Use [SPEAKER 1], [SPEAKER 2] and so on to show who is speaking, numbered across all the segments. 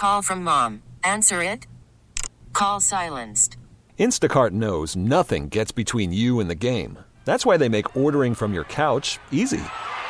[SPEAKER 1] Call from mom. Answer it. Call silenced.
[SPEAKER 2] Instacart knows nothing gets between you and the game. That's why they make ordering from your couch easy.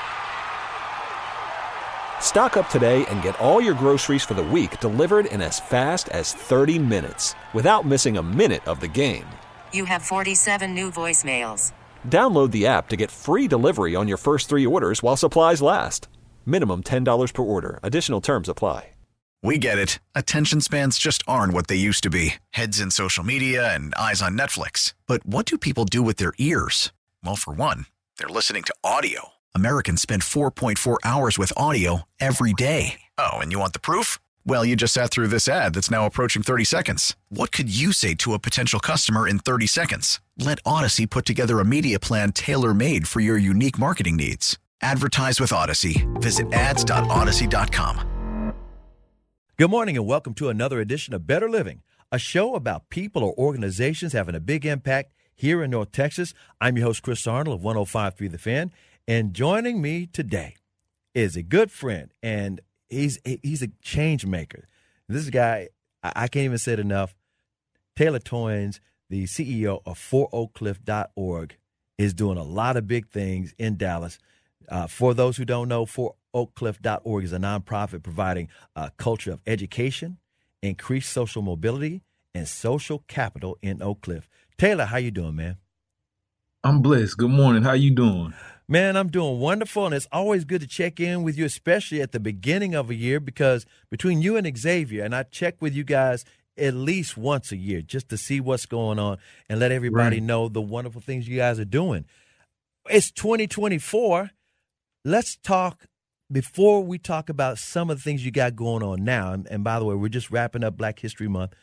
[SPEAKER 2] Stock up today and get all your groceries for the week delivered in as fast as 30 minutes without missing a minute of the game.
[SPEAKER 1] You have 47 new voicemails.
[SPEAKER 2] Download the app to get free delivery on your first 3 orders while supplies last. Minimum $10 per order. Additional terms apply.
[SPEAKER 3] We get it. Attention spans just aren't what they used to be. Heads in social media and eyes on Netflix. But what do people do with their ears? Well, for one, they're listening to audio. Americans spend 4.4 hours with audio every day. Oh, and you want the proof? Well, you just sat through this ad that's now approaching 30 seconds. What could you say to a potential customer in 30 seconds? Let Odyssey put together a media plan tailor-made for your unique marketing needs. Advertise with Odyssey. Visit ads.odyssey.com.
[SPEAKER 4] Good morning and welcome to another edition of Better Living, a show about people or organizations having a big impact here in North Texas. I'm your host, Chris Arnold of 105.3 The Fan, and joining me today is a good friend, and he's a change maker. This guy, I can't even say it enough. Taylor Toynes, the CEO of 4oakcliff.org, is doing a lot of big things in Dallas. For those who don't know, 4oakcliff.org is a nonprofit providing a culture of education, increased social mobility, and social capital in Oak Cliff. Taylor, how you doing, man?
[SPEAKER 5] I'm blessed. Good morning. How you doing?
[SPEAKER 4] Man, I'm doing wonderful, and it's always good to check in with you, especially at the beginning of a year, because between you and Xavier, and I check with you guys at least once a year just to see what's going on and let everybody know the wonderful things you guys are doing. It's 2024. Let's talk, before we talk about some of the things you got going on now, and by the way, we're just wrapping up Black History Month.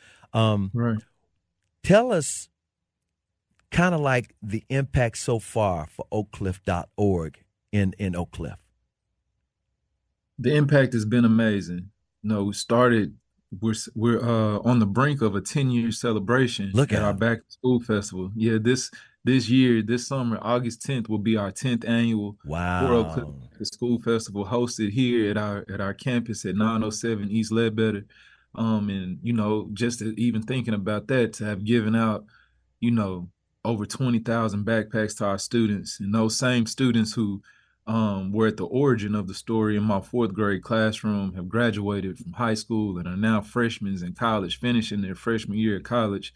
[SPEAKER 4] Tell us kind of like the impact so far for oakcliff.org in Oak Cliff.
[SPEAKER 5] The impact has been amazing. We started, we're on the brink of a 10-year celebration at our Back to School Festival. Yeah, this year, this summer, August 10th will be our 10th annual 4oakcliff School Festival, hosted here at our campus at 907 East Ledbetter. And just even thinking about that, to have given out, over 20,000 backpacks to our students, and those same students who were at the origin of the story in my 4th grade classroom have graduated from high school and are now freshmen in college, finishing their freshman year at college.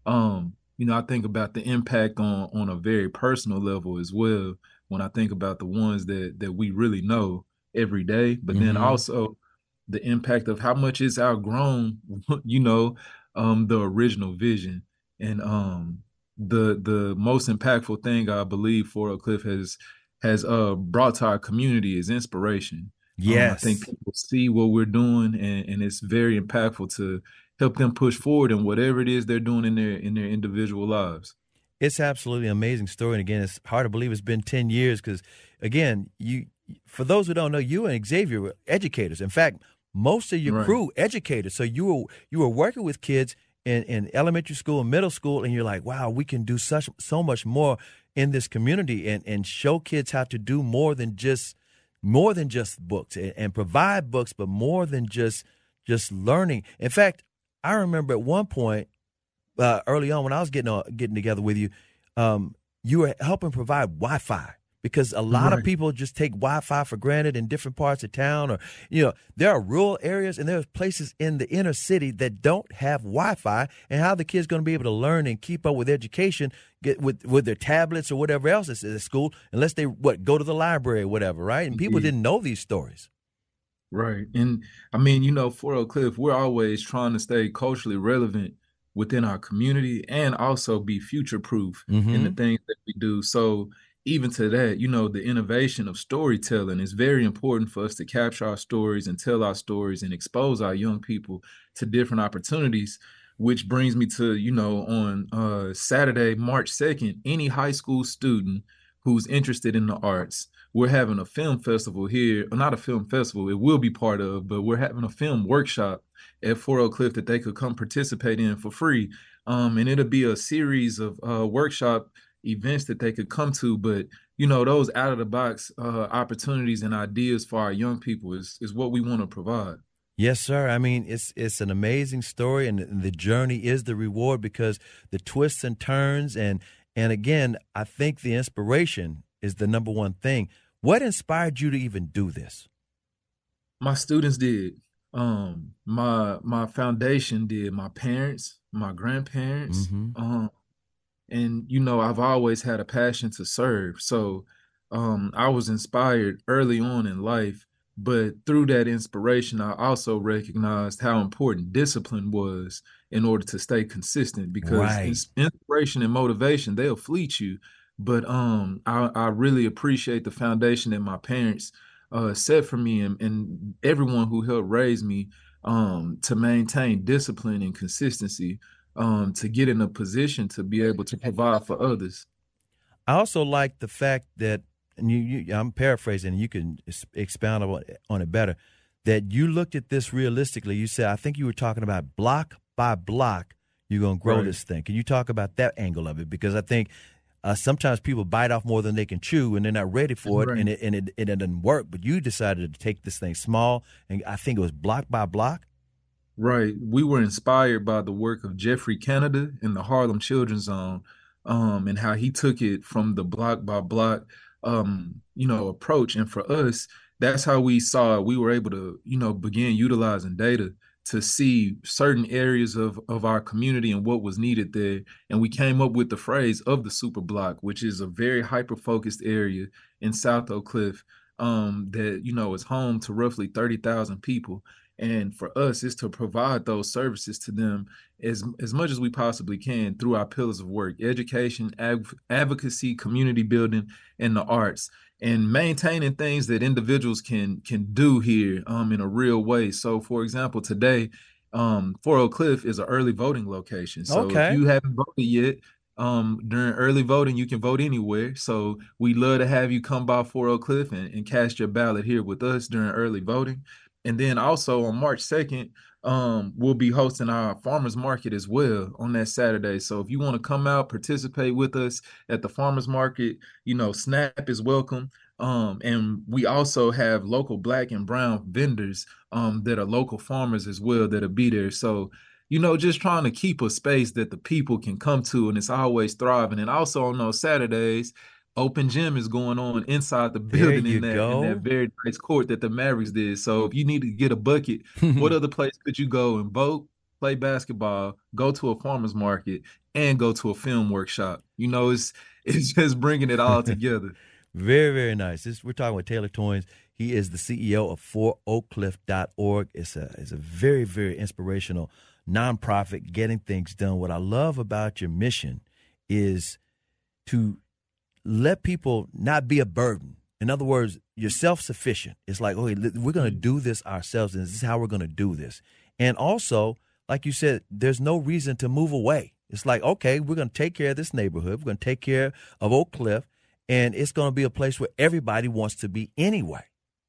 [SPEAKER 5] I think about the impact on a very personal level as well when I think about the ones that we really know every day, but then also the impact of how much it's outgrown, the original vision. And the most impactful thing I believe 4oakcliff has brought to our community is inspiration.
[SPEAKER 4] Yes.
[SPEAKER 5] I think people see what we're doing, and it's very impactful to help them push forward in whatever it is they're doing in their individual lives.
[SPEAKER 4] It's absolutely an amazing story. And again, it's hard to believe it's been 10 years because, again, for those who don't know, you and Xavier were educators. In fact, most of your crew educators. So you were working with kids in elementary school and middle school, and you're like, wow, we can do so much more in this community and show kids how to do more than just books and provide books, but more than just learning. In fact, I remember at one point early on when I was getting together with you, you were helping provide Wi-Fi, because a lot of people just take Wi-Fi for granted in different parts of town, or there are rural areas and there's places in the inner city that don't have Wi-Fi, and how the kids going to be able to learn and keep up with education with their tablets or whatever else is at school, unless they go to the library or whatever, right? And people didn't know these stories.
[SPEAKER 5] Right. And I mean, 4oakcliff, we're always trying to stay culturally relevant within our community and also be future-proof in the things that we do. So even to that, the innovation of storytelling is very important for us to capture our stories and tell our stories and expose our young people to different opportunities, which brings me to, on Saturday, March 2nd, any high school student who's interested in the arts, we're having a film festival here, or not a film festival, it will be part of, but we're having a film workshop at 4oakcliff that they could come participate in for free. And it'll be a series of workshop events that they could come to, but those out of the box opportunities and ideas for our young people is what we want to provide.
[SPEAKER 4] Yes, sir. I mean, it's an amazing story, and the journey is the reward because the twists and turns, and again, I think the inspiration is the number one thing. What inspired you to even do this?
[SPEAKER 5] My students did. My foundation did. My parents, my grandparents.
[SPEAKER 4] Mm-hmm.
[SPEAKER 5] And I've always had a passion to serve. So I was inspired early on in life, but through that inspiration, I also recognized how important discipline was in order to stay consistent, because
[SPEAKER 4] Right.
[SPEAKER 5] inspiration and motivation, they'll fleet you. But I really appreciate the foundation that my parents set for me, and everyone who helped raise me, to maintain discipline and consistency, to get in a position to be able to provide for others.
[SPEAKER 4] I also like the fact that, and I'm paraphrasing, and you can expound on it better, that you looked at this realistically. You said, I think you were talking about block by block, you're going to grow this thing. Can you talk about that angle of it? Because I think sometimes people bite off more than they can chew, and they're not ready for it, and it doesn't work. But you decided to take this thing small, and I think it was block by block.
[SPEAKER 5] Right. We were inspired by the work of Jeffrey Canada in the Harlem Children's Zone, and how he took it from the block by block, approach. And for us, that's how we saw it. We were able to, begin utilizing data to see certain areas of our community and what was needed there. And we came up with the phrase of the super block, which is a very hyper-focused area in South Oak Cliff, that, is home to roughly 30,000 people. And for us, is to provide those services to them as much as we possibly can through our pillars of work: education, advocacy, community building, and the arts, and maintaining things that individuals can do here in a real way. So, for example, today, Fort Oak Cliff is an early voting location. So if you haven't voted yet, during early voting, you can vote anywhere. So we'd love to have you come by Fort Oak Cliff and cast your ballot here with us during early voting. And then also on March 2nd, we'll be hosting our farmers market as well on that Saturday. So if you want to come out, participate with us at the farmers market, SNAP is welcome. And we also have local Black and brown vendors that are local farmers as well that'll be there. So, just trying to keep a space that the people can come to, and it's always thriving. And also on those Saturdays, open gym is going on inside the building in that very nice court that the Mavericks did. So if you need to get a bucket, what other place could you go and vote, play basketball, go to a farmer's market, and go to a film workshop? It's just bringing it all together.
[SPEAKER 4] Very, very nice. We're talking with Taylor Toynes. He is the CEO of ForOakCliff.org. It's a very, very inspirational nonprofit getting things done. What I love about your mission is to let people not be a burden. In other words, you're self-sufficient. It's like, okay, we're going to do this ourselves, and this is how we're going to do this. And also, like you said, there's no reason to move away. It's like, okay, we're going to take care of this neighborhood. We're going to take care of Oak Cliff, and it's going to be a place where everybody wants to be anyway.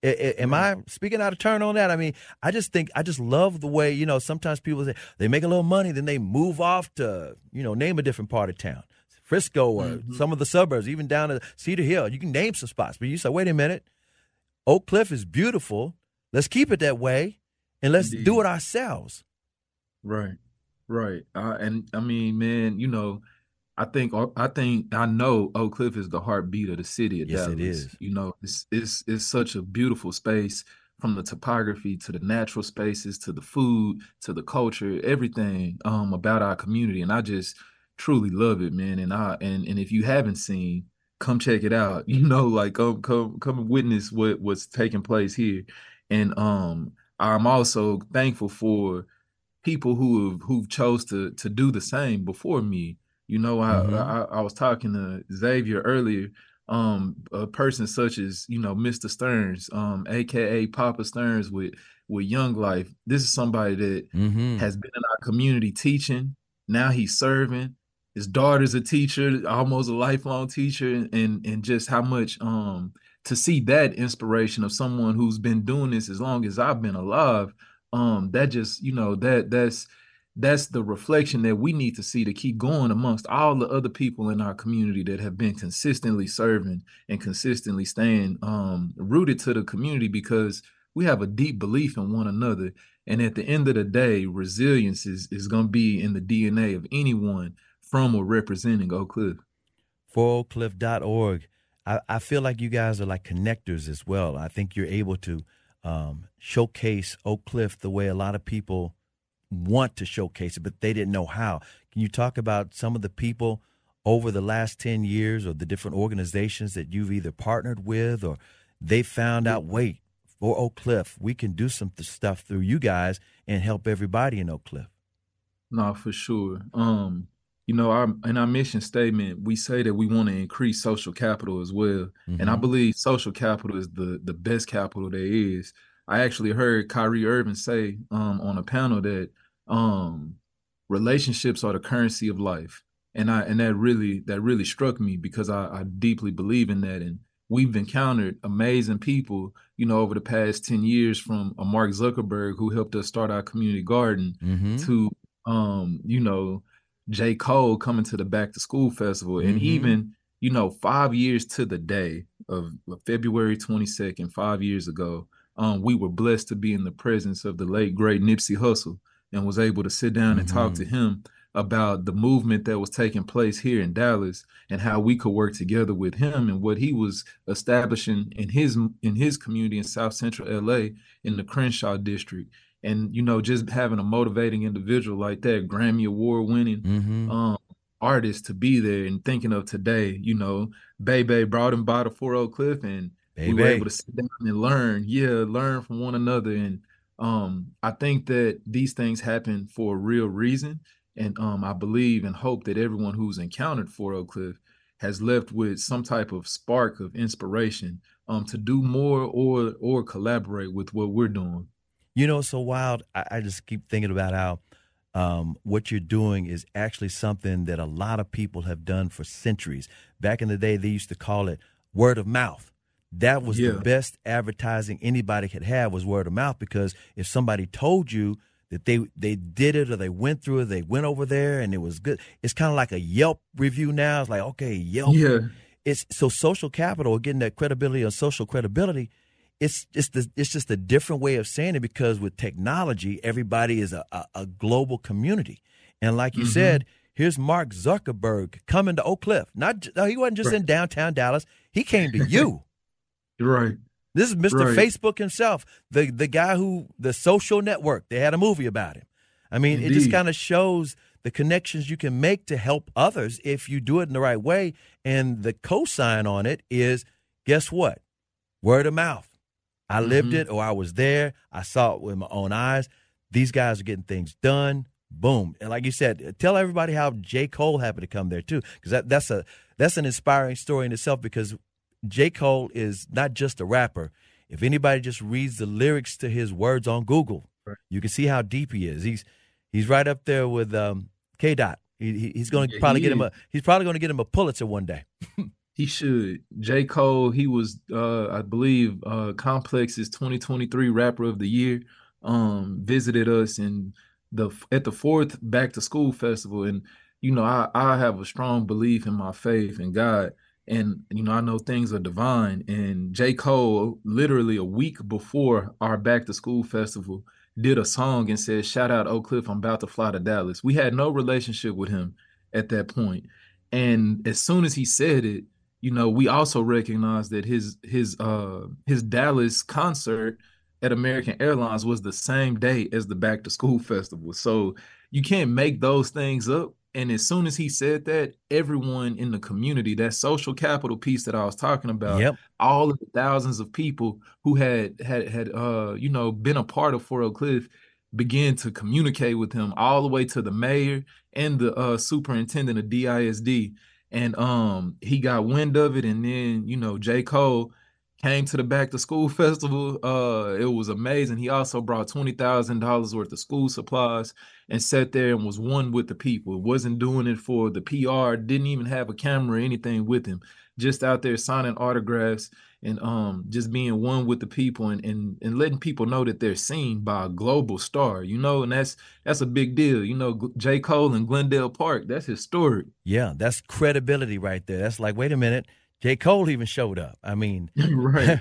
[SPEAKER 4] Am I speaking out of turn on that? I mean, I just love the way, sometimes people say they make a little money, then they move off to, name a different part of town. Frisco or some of the suburbs, even down to Cedar Hill. You can name some spots, but you say, wait a minute, Oak Cliff is beautiful. Let's keep it that way, and let's do it ourselves.
[SPEAKER 5] Right. And I mean, man, I know Oak Cliff is the heartbeat of the city of Dallas.
[SPEAKER 4] It is.
[SPEAKER 5] It's such a beautiful space, from the topography to the natural spaces to the food to the culture, everything about our community, and I just truly love it, man. And if you haven't seen, come check it out. Come witness what's taking place here. And I'm also thankful for people who've chose to do the same before me. I was talking to Xavier earlier. A person such as Mr. Stearns, aka Papa Stearns with Young Life. This is somebody that has been in our community teaching. Now he's serving. His daughter's a teacher, almost a lifelong teacher, and just how much to see that inspiration of someone who's been doing this as long as I've been alive, that just, that's the reflection that we need to see to keep going amongst all the other people in our community that have been consistently serving and consistently staying rooted to the community, because we have a deep belief in one another. And at the end of the day, resilience is going to be in the DNA of anyone from or representing Oak Cliff.
[SPEAKER 4] ForOakCliff.org. I feel like you guys are like connectors as well. I think you're able to showcase Oak Cliff the way a lot of people want to showcase it, but they didn't know how. Can you talk about some of the people over the last 10 years or the different organizations that you've either partnered with or they found out, wait, for Oak Cliff, we can do some stuff through you guys and help everybody in Oak Cliff?
[SPEAKER 5] No, for sure. In our mission statement, we say that we want to increase social capital as well. Mm-hmm. And I believe social capital is the best capital there is. I actually heard Kyrie Irving say on a panel that relationships are the currency of life. And that really struck me because I deeply believe in that. And we've encountered amazing people, over the past 10 years, from a Mark Zuckerberg, who helped us start our community garden, mm-hmm. to, J. Cole coming to the Back to School Festival. Mm-hmm. And even, 5 years to the day of February 22nd, 5 years ago, we were blessed to be in the presence of the late, great Nipsey Hussle and was able to sit down mm-hmm. and talk to him about the movement that was taking place here in Dallas and how we could work together with him and what he was establishing in his community in South Central LA in the Crenshaw district. And, just having a motivating individual like that, Grammy Award winning mm-hmm. Artist to be there, and thinking of today, Bebe brought him by the For Oak Cliff, and we were able to sit down and learn from one another. And I think that these things happen for a real reason. And I believe and hope that everyone who's encountered For Oak Cliff has left with some type of spark of inspiration to do more or collaborate with what we're doing.
[SPEAKER 4] It's so wild. I just keep thinking about how what you're doing is actually something that a lot of people have done for centuries. Back in the day, they used to call it word of mouth. That was the best advertising anybody could have, was word of mouth, because if somebody told you that they did it or they went through it, they went over there and it was good. It's kind of like a Yelp review now. It's like, okay, Yelp. Yeah. It's so social capital, getting that credibility or social credibility. It's just a different way of saying it, because with technology, everybody is a global community. And like you mm-hmm. said, here's Mark Zuckerberg coming to Oak Cliff. He wasn't just in downtown Dallas. He came to you.
[SPEAKER 5] Right.
[SPEAKER 4] This is Mr. Facebook himself, the guy the social network. They had a movie about him. I mean, Indeed. It just kind of shows the connections you can make to help others if you do it in the right way. And the cosign on it is, guess what? Word of mouth. I lived it, or I was there. I saw it with my own eyes. These guys are getting things done. Boom. And like you said, tell everybody how J. Cole happened to come there too, because that's an inspiring story in itself, because J. Cole is not just a rapper. If anybody just reads the lyrics to his words on Google, you can see how deep he is. He's right up there with K-Dot. He's going to probably get him a Pulitzer one day.
[SPEAKER 5] He should. J. Cole, he was, I believe, Complex's 2023 Rapper of the Year, visited us at the 4th Back to School Festival. And, I have a strong belief in my faith in God. And, I know things are divine. And J. Cole, literally a week before our Back to School Festival, did a song and said, "Shout out Oak Cliff, I'm about to fly to Dallas." We had no relationship with him at that point. And as soon as he said it, we also recognized that his Dallas concert at American Airlines was the same day as the Back to School Festival. So you can't make those things up. And as soon as he said that, everyone in the community, that social capital piece that I was talking about, all of the thousands of people who had been a part of For Oak Cliff began to communicate with him, all the way to the mayor and the superintendent of DISD. And he got wind of it. And then, J. Cole came to the Back to School Festival. It was amazing. He also brought $20,000 worth of school supplies and sat there and was one with the people. Wasn't doing it for the PR, didn't even have a camera or anything with him. Just out there signing autographs and just being one with the people and letting people know that they're seen by a global star, and that's a big deal. J. Cole in Glendale Park, that's historic.
[SPEAKER 4] Yeah, that's credibility right there. That's like, wait a minute, J. Cole even showed up. I mean,
[SPEAKER 5] right.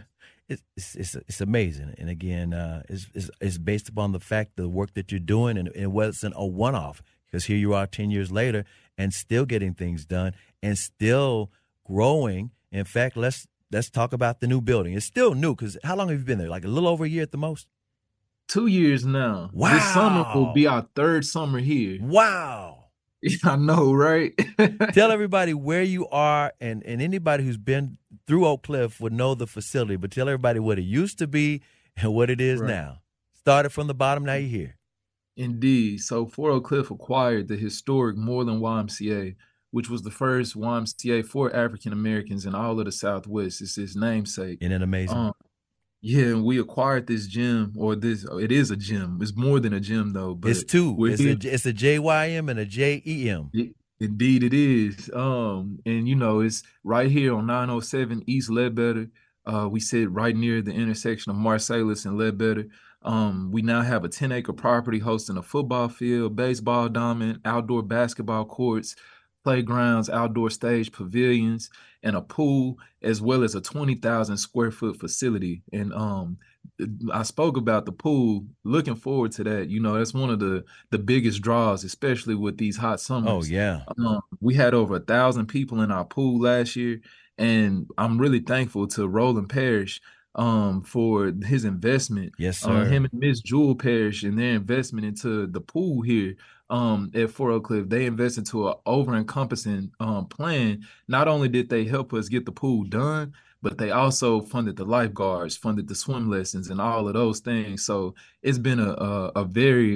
[SPEAKER 4] It's amazing, and again, it's based upon the fact the work that you're doing, and it wasn't a one-off, because here you are 10 years later and still getting things done and still growing. In fact, let's talk about the new building. It's still new, because how long have you been there? Like a little over a year at the most?
[SPEAKER 5] 2 years now.
[SPEAKER 4] Wow.
[SPEAKER 5] This summer will be our third summer here.
[SPEAKER 4] Wow.
[SPEAKER 5] I know, right?
[SPEAKER 4] Tell everybody where you are, and anybody who's been through Oak Cliff would know the facility, but tell everybody what it used to be and what it is now. Started from the bottom, now you're here.
[SPEAKER 5] Indeed. So Fort Oak Cliff acquired the historic Moreland YMCA, which was the first YMCA for African Americans in all of the Southwest. It's his namesake.
[SPEAKER 4] Isn't it amazing?
[SPEAKER 5] Yeah, and we acquired this gym, it is a gym. It's more than a gym, though. But
[SPEAKER 4] it's two. It's a JYM and a JEM.
[SPEAKER 5] Indeed it is. And, it's right here on 907 East Ledbetter. We sit right near the intersection of Marsalis and Ledbetter. We now have a 10-acre property hosting a football field, baseball diamond, outdoor basketball courts, playgrounds, outdoor stage pavilions, and a pool, as well as a 20,000 square foot facility. And I spoke about the pool. Looking forward to that. That's one of the biggest draws, especially with these hot summers.
[SPEAKER 4] Oh, yeah.
[SPEAKER 5] We had over 1,000 people in our pool last year, and I'm really thankful to Roland Parrish for his investment.
[SPEAKER 4] Yes, sir.
[SPEAKER 5] Him and Miss Jewel Parrish and their investment into the pool here at Fort Oak Cliff. They invested into an over-encompassing plan. Not only did they help us get the pool done, but they also funded the lifeguards, funded the swim lessons, and all of those things. So it's been a very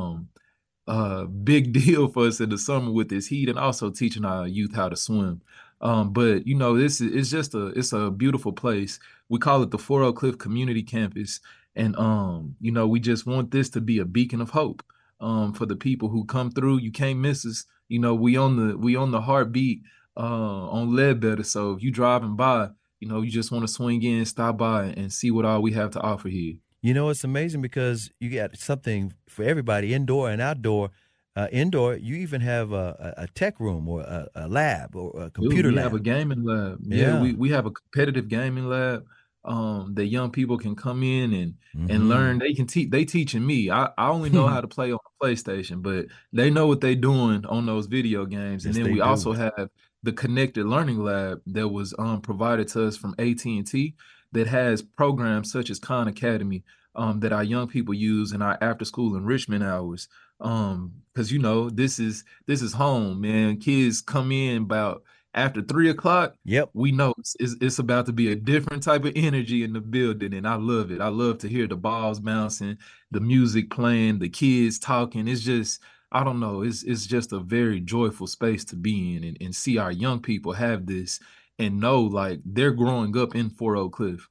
[SPEAKER 5] big deal for us in the summer with this heat, and also teaching our youth how to swim. But it's a beautiful place. We call it the Fort Oak Cliff Community Campus, and we just want this to be a beacon of hope for the people who come through. You can't miss us. We on the heartbeat on Ledbetter. So if you driving by, you just want to swing in, stop by, and see what all we have to offer here.
[SPEAKER 4] It's amazing because you got something for everybody, indoor and outdoor. Indoor, you even have a tech room or a lab or a computer lab.
[SPEAKER 5] We have a gaming lab. Yeah, we have a competitive gaming lab that young people can come in and learn. They can teach. They teaching me. I only know how to play on the PlayStation, but they know what they're doing on those video games.
[SPEAKER 4] Yes,
[SPEAKER 5] and then we also have the Connected Learning Lab that was provided to us from AT&T that has programs such as Khan Academy that our young people use in our after-school enrichment hours. Because this is home, man. Kids come in about after 3 o'clock.
[SPEAKER 4] Yep,
[SPEAKER 5] we know it's about to be a different type of energy in the building, and I love it. I love to hear the balls bouncing, the music playing, the kids talking. It's just, I don't know, it's just a very joyful space to be in, and see our young people have this and know like they're growing up in Fort Oak Cliff,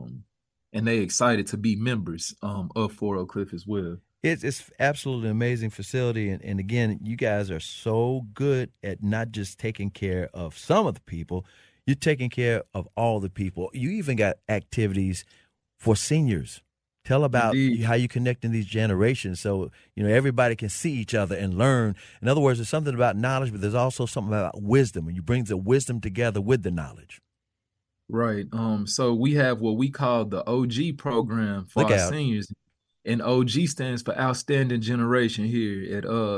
[SPEAKER 5] and they excited to be members of Fort Oak Cliff as well.
[SPEAKER 4] It's absolutely amazing facility, and again, you guys are so good at not just taking care of some of the people, you're taking care of all the people. You even got activities for seniors. Tell about how you connect in these generations so everybody can see each other and learn. In other words, there's something about knowledge, but there's also something about wisdom, and you bring the wisdom together with the knowledge.
[SPEAKER 5] Right. So we have what we call the OG program for our seniors. And OG stands for Outstanding Generation here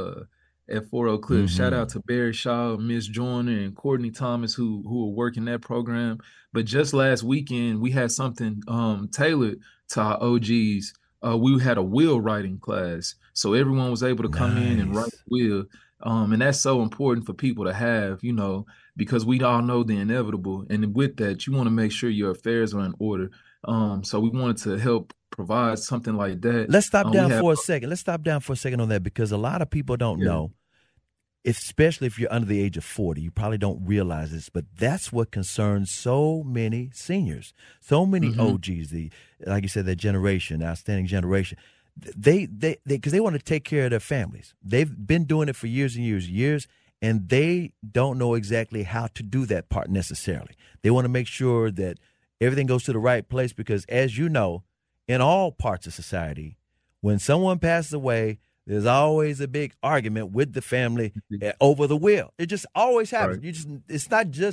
[SPEAKER 5] at Fort Oak Cliff. Shout out to Barry Shaw, Miss Joyner, and Courtney Thomas who are working that program. But just last weekend, we had something tailored to our OGs. We had a will writing class, so everyone was able to come in and write a will. And that's so important for people to have, because we all know the inevitable. And with that, you want to make sure your affairs are in order. So we wanted to help provide something like that.
[SPEAKER 4] Let's stop down for a second. Let's stop down for a second on that, because a lot of people don't know, especially if you're under the age of 40, you probably don't realize this, but that's what concerns so many seniors, so many OGs, like you said, that generation, outstanding generation. Because they want to take care of their families. They've been doing it for years and years, and they don't know exactly how to do that part necessarily. They want to make sure that everything goes to the right place, because as you know, in all parts of society, when someone passes away, there's always a big argument with the family over the will. It just always happens. Right. It's not just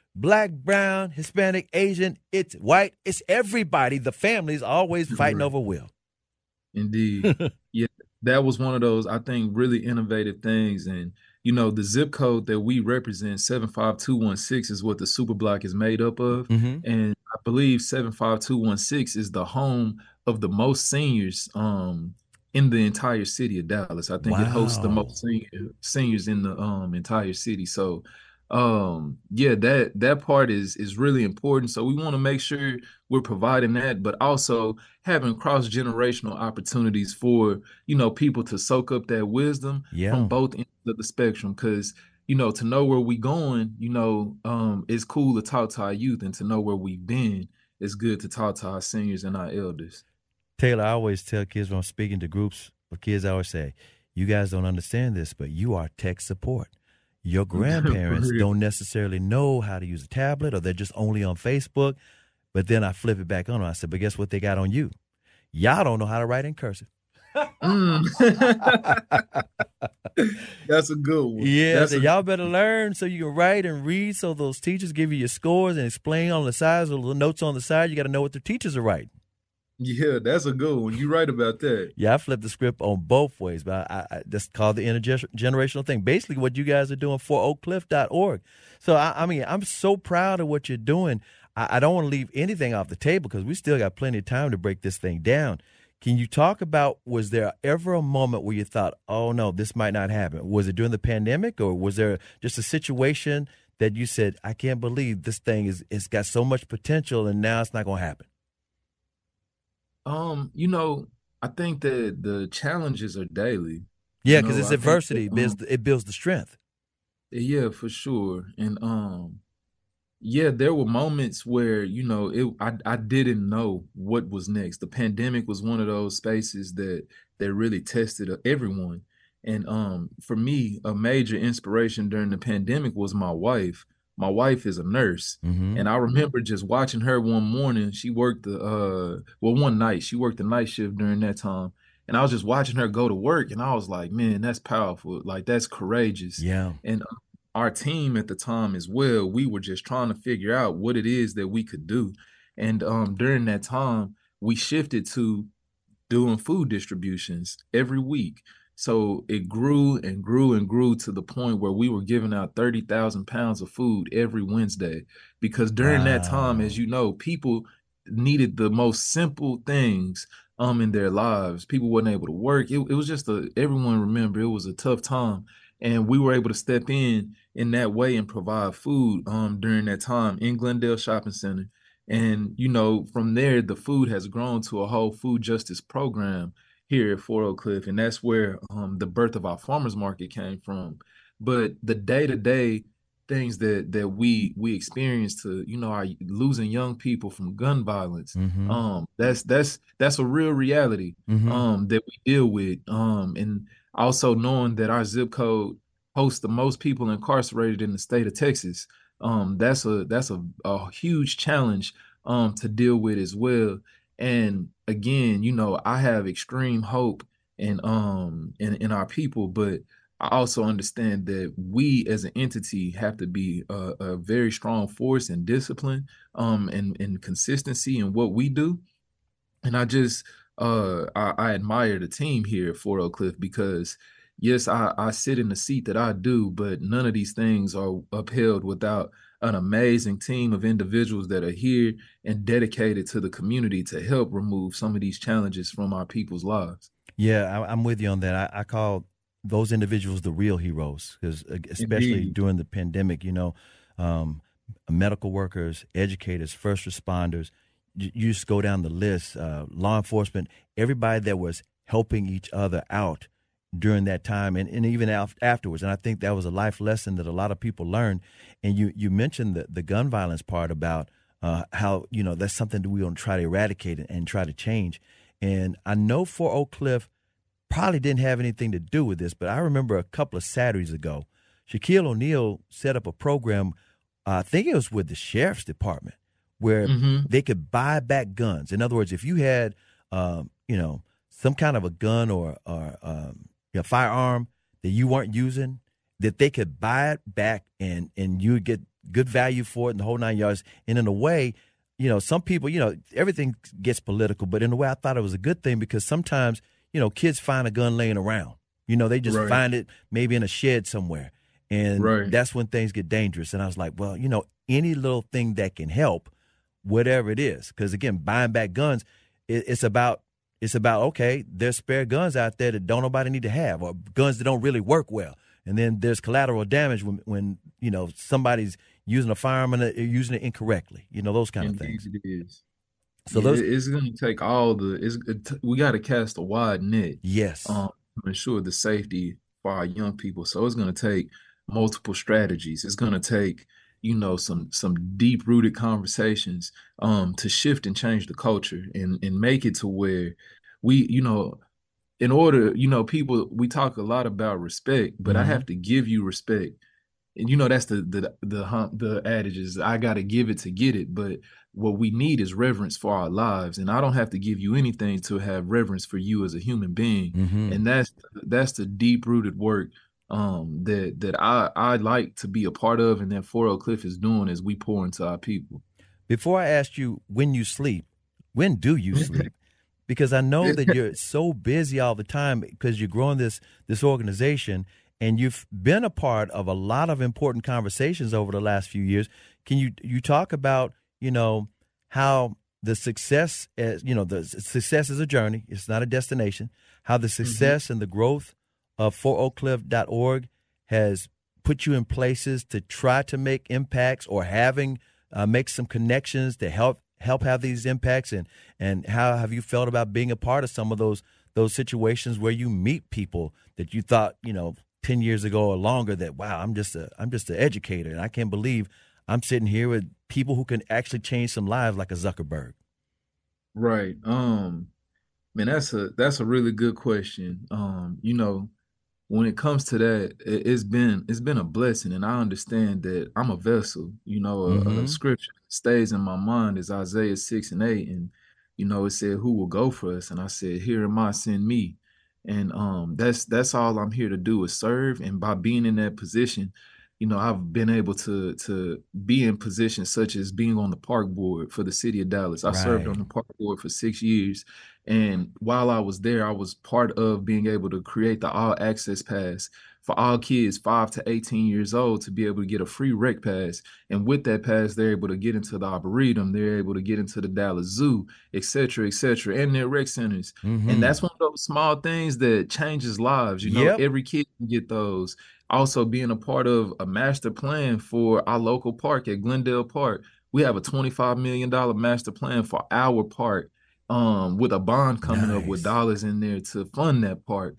[SPEAKER 4] Black, brown, Hispanic, Asian, it's white, it's everybody. The family's always fighting over Will.
[SPEAKER 5] Indeed. Yeah, that was one of those, I think, really innovative things. And, you know, the zip code that we represent, 75216, is what the super block is made up of.
[SPEAKER 4] Mm-hmm.
[SPEAKER 5] And I believe 75216 is the home of the most seniors in the entire city of Dallas. I think it hosts the most seniors in the entire city. So yeah, that part is really important. So we want to make sure we're providing that, but also having cross-generational opportunities for, you know, people to soak up that wisdom from both ends of the spectrum. Because, you know, to know where we going, you know, it's cool to talk to our youth, and to know where we've been, it's good to talk to our seniors and our elders.
[SPEAKER 4] Taylor, I always tell kids when I'm speaking to groups of kids, I always say, you guys don't understand this, but you are tech support. Your grandparents don't necessarily know how to use a tablet, or they're just only on Facebook. But then I flip it back on them. I said, but guess what they got on you? Y'all don't know how to write in cursive.
[SPEAKER 5] That's a good one.
[SPEAKER 4] Yeah, so y'all better learn so you can write and read, so those teachers give you your scores and explain on the sides, or the notes on the side. You got to know what the teachers are writing.
[SPEAKER 5] Yeah, that's a good one. You're right about that.
[SPEAKER 4] Yeah, I flipped the script on both ways, but I just called the intergenerational thing. Basically, what you guys are doing for oakcliff.org. So, I mean, I'm so proud of what you're doing. I don't want to leave anything off the table because we still got plenty of time to break this thing down. Can you talk about, was there ever a moment where you thought, oh, no, this might not happen? Was it during the pandemic, or was there just a situation that you said, I can't believe this thing it's got so much potential and now it's not going to happen?
[SPEAKER 5] You know, I think that the challenges are daily.
[SPEAKER 4] Yeah, because it's adversity. It builds the strength.
[SPEAKER 5] Yeah, for sure. And yeah, there were moments where, you know, I didn't know what was next. The pandemic was one of those spaces that really tested everyone. And for me, a major inspiration during the pandemic was my wife. My wife is a nurse, and I remember just watching her one morning. She worked one night. She worked the night shift during that time, and I was just watching her go to work, and I was like, man, that's powerful. Like, that's courageous.
[SPEAKER 4] Yeah.
[SPEAKER 5] And our team at the time as well, we were just trying to figure out what it is that we could do. And during that time, we shifted to doing food distributions every week. So it grew and grew and grew to the point where we were giving out 30,000 pounds of food every Wednesday, because during that time, as you know, people needed the most simple things in their lives. People wasn't able to work. It was just everyone remember it was a tough time, and we were able to step in that way and provide food during that time in Glendale Shopping Center. And, you know, from there, the food has grown to a whole food justice program here at Fort Oak Cliff, and that's where the birth of our farmers market came from. But the day-to-day things that we experience, to, you know, our losing young people from gun violence, that's a real reality that we deal with, and also knowing that our zip code hosts the most people incarcerated in the state of Texas. That's a huge challenge to deal with as well. And again, you know, I have extreme hope in our people, but I also understand that we as an entity have to be a very strong force and discipline and consistency in what we do. And I just I admire the team here at Fort Oak Cliff, because yes, I sit in the seat that I do, but none of these things are upheld without an amazing team of individuals that are here and dedicated to the community to help remove some of these challenges from our people's lives.
[SPEAKER 4] Yeah, I'm with you on that. I call those individuals the real heroes, because especially
[SPEAKER 5] Indeed.
[SPEAKER 4] During the pandemic, you know, medical workers, educators, first responders, you just go down the list, law enforcement, everybody that was helping each other out during that time and even afterwards. And I think that was a life lesson that a lot of people learned. And you mentioned the gun violence part about how, you know, that's something that we want to try to eradicate and try to change. And I know Fort Oak Cliff probably didn't have anything to do with this, but I remember a couple of Saturdays ago, Shaquille O'Neal set up a program, I think it was with the Sheriff's Department, where they could buy back guns. In other words, if you had, you know, some kind of a gun or a firearm that you weren't using, that they could buy it back and you would get good value for it in the whole 9 yards. And in a way, some people, everything gets political, but in a way I thought it was a good thing because sometimes, kids find a gun laying around. They just find it maybe in a shed somewhere. And that's when things get dangerous. And I was like, well, any little thing that can help, whatever it is. Because, again, buying back guns, it's about, okay, there's spare guns out there that don't nobody need to have, or guns that don't really work well. And then there's collateral damage when somebody's using a firearm and using it incorrectly, those kind of things.
[SPEAKER 5] It is.
[SPEAKER 4] So
[SPEAKER 5] it's going to take we got to cast a wide net.
[SPEAKER 4] Yes.
[SPEAKER 5] To ensure the safety for our young people. So it's going to take multiple strategies. It's going to take, some deep rooted conversations to shift and change the culture and make it to where we, in order, people, we talk a lot about respect, but I have to give you respect. And that's the adage is I got to give it to get it. But what we need is reverence for our lives. And I don't have to give you anything to have reverence for you as a human being. And that's the deep rooted work that I like to be a part of, and that Fort Oak Cliff is doing as we pour into our people.
[SPEAKER 4] Before I asked you when you sleep, when do you sleep? Because I know that you're so busy all the time because you're growing this organization, and you've been a part of a lot of important conversations over the last few years. Can you talk about, how the success, the success is a journey. It's not a destination. How the success and the growth of FortOakCliff.org has put you in places to try to make impacts or make some connections to help have these impacts, and how have you felt about being a part of some of those situations where you meet people that you thought 10 years ago or longer that, wow, I'm just an educator and I can't believe I'm sitting here with people who can actually change some lives like a Zuckerberg.
[SPEAKER 5] Right. Man, that's a really good question. When it comes to that, it's been a blessing, and I understand that I'm a vessel. A scripture that stays in my mind is Isaiah 6:8, and it said, "Who will go for us?" And I said, "Here am I, send me." And that's all I'm here to do is serve. And by being in that position, I've been able to be in positions such as being on the park board for the city of Dallas. I served on the park board for 6 years. And while I was there, I was part of being able to create the all access pass for all kids 5 to 18 years old to be able to get a free rec pass. And with that pass, they're able to get into the Arboretum, they're able to get into the Dallas Zoo, et cetera, and their rec centers. And that's one of those small things that changes lives. Every kid can get those. Also being a part of a master plan for our local park at Glendale Park. We have a $25 million master plan for our park, with a bond coming up with dollars in there to fund that park.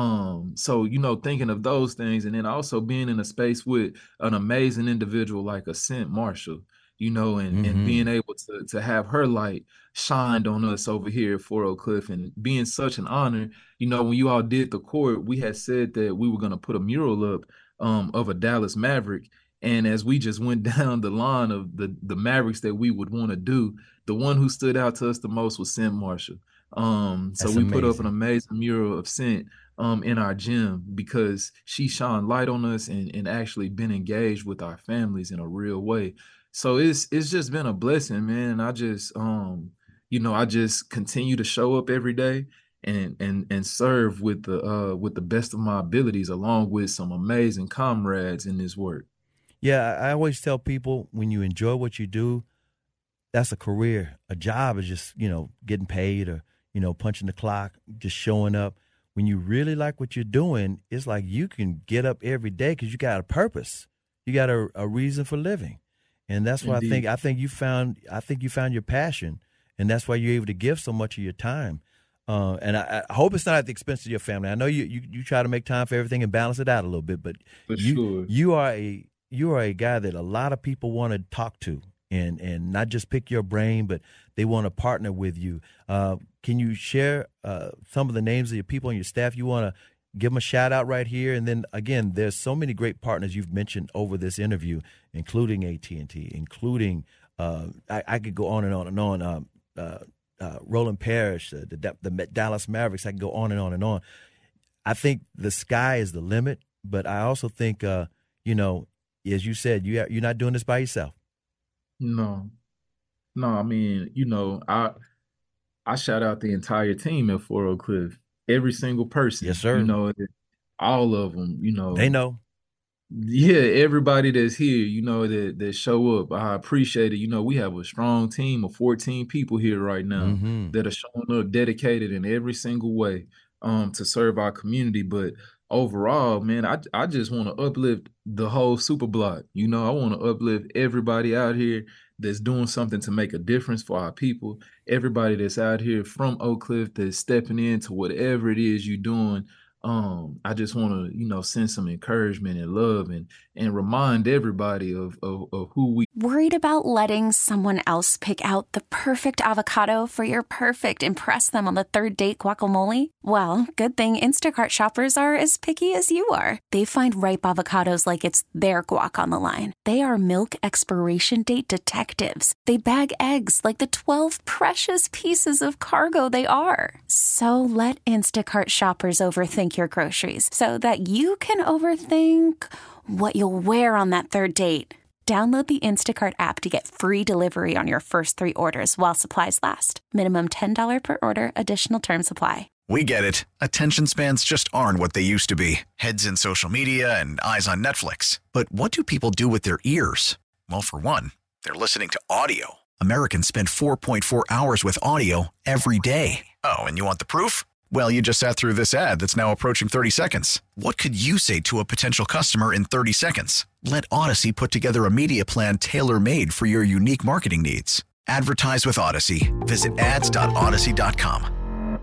[SPEAKER 5] So, thinking of those things, and then also being in a space with an amazing individual like Ascent Marshall, and being able to have her light shined on us over here at Fort Oak Cliff, and being such an honor. When you all did the court, we had said that we were going to put a mural up of a Dallas Maverick. And as we just went down the line of the Mavericks that we would want to do, the one who stood out to us the most was Scent Marshall. So we put up an amazing mural of Scent in our gym because she shined light on us and actually been engaged with our families in a real way. So it's just been a blessing, man. And I just I just continue to show up every day and serve with the best of my abilities, along with some amazing comrades in this work.
[SPEAKER 4] Yeah, I always tell people when you enjoy what you do, that's a career. A job is just, getting paid or, punching the clock, just showing up. When you really like what you're doing, it's like you can get up every day because you got a purpose. You got a reason for living. And that's why I think you found your passion, and that's why you're able to give so much of your time. And I hope it's not at the expense of your family. I know you try to make time for everything and balance it out a little bit, but you are a guy that a lot of people want to talk to and not just pick your brain, but they want to partner with you. Can you share some of the names of your people on your staff? You want to give them a shout out right here. And then again, there's so many great partners you've mentioned over this interview, including AT&T, including I could go on and on and on. Roland Parrish, the Dallas Mavericks. I can go on and on and on. I think the sky is the limit. but I also think, you know, as you said, you're not doing this by yourself.
[SPEAKER 5] No, no. I mean, I shout out the entire team at Fort Oak Cliff. Every single
[SPEAKER 4] Yes,
[SPEAKER 5] person,
[SPEAKER 4] sir.
[SPEAKER 5] all of them,
[SPEAKER 4] They know.
[SPEAKER 5] yeah, everybody that's here, that show up. I appreciate it. We have a strong team of 14 people here right now
[SPEAKER 4] Mm-hmm.
[SPEAKER 5] that are showing up dedicated in every single way to serve our community. But overall, man, I just want to uplift the whole super block. I want to uplift everybody out here that's doing something to make a difference for our people. Everybody that's out here from Oak Cliff that's stepping into whatever it is you're doing. I just want to, send some encouragement and love and remind everybody of who we.
[SPEAKER 6] Worried about letting someone else pick out the perfect avocado for your perfect impress them on the third date guacamole? Well, good thing Instacart shoppers are as picky as you are. They find ripe avocados like it's their guac on the line. They are milk expiration date detectives. They bag eggs like the 12 precious pieces of cargo they are. So let Instacart shoppers overthink your groceries so that you can overthink what you'll wear on that third date. Download the Instacart app to get free delivery on your first 3 orders while supplies last. Minimum $10 per order. Additional terms apply.
[SPEAKER 3] We get it. Attention spans just aren't what they used to be. Heads in social media and eyes on Netflix. But what do people do with their ears? Well, for one, they're listening to audio. Americans spend 4.4 hours with audio every day. Oh, and you want the proof? Well, you just sat through this ad that's now approaching 30 seconds. What could you say to a potential customer in 30 seconds? Let Odyssey put together a media plan tailor-made for your unique marketing needs. Advertise with Odyssey. Visit ads.odyssey.com.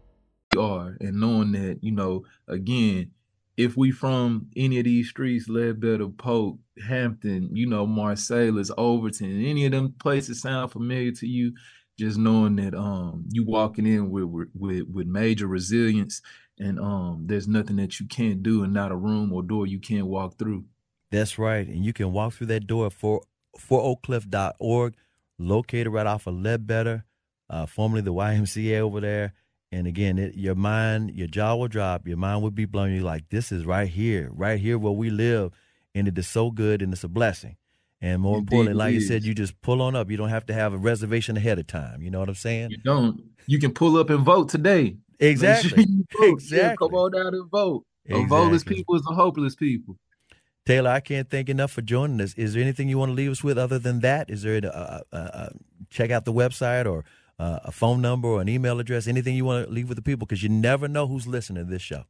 [SPEAKER 5] Are and knowing that, again, if we from any of these streets, Ledbetter, Polk, Hampton, Marsalis, Overton, any of them places sound familiar to you, just knowing that you walking in with major resilience and there's nothing that you can't do and not a room or door you can't walk through.
[SPEAKER 4] That's right. And you can walk through that door at fortoakcliff.org, located right off of Ledbetter, formerly the YMCA over there. And again, your jaw will drop, your mind will be blown. You're like, this is right here where we live. And it is so good and it's a blessing. And more importantly, like you said, you just pull on up. You don't have to have a reservation ahead of time. You know what I'm saying?
[SPEAKER 5] You don't. You can pull up and vote today.
[SPEAKER 4] Exactly.
[SPEAKER 5] Sure
[SPEAKER 4] exactly.
[SPEAKER 5] Yeah, come on down and vote. Exactly. A voteless people is a hopeless people.
[SPEAKER 4] Taylor, I can't thank enough for joining us. Is there anything you want to leave us with other than that? Is there check out the website or a phone number or an email address? Anything you want to leave with the people? Because you never know who's listening to this show.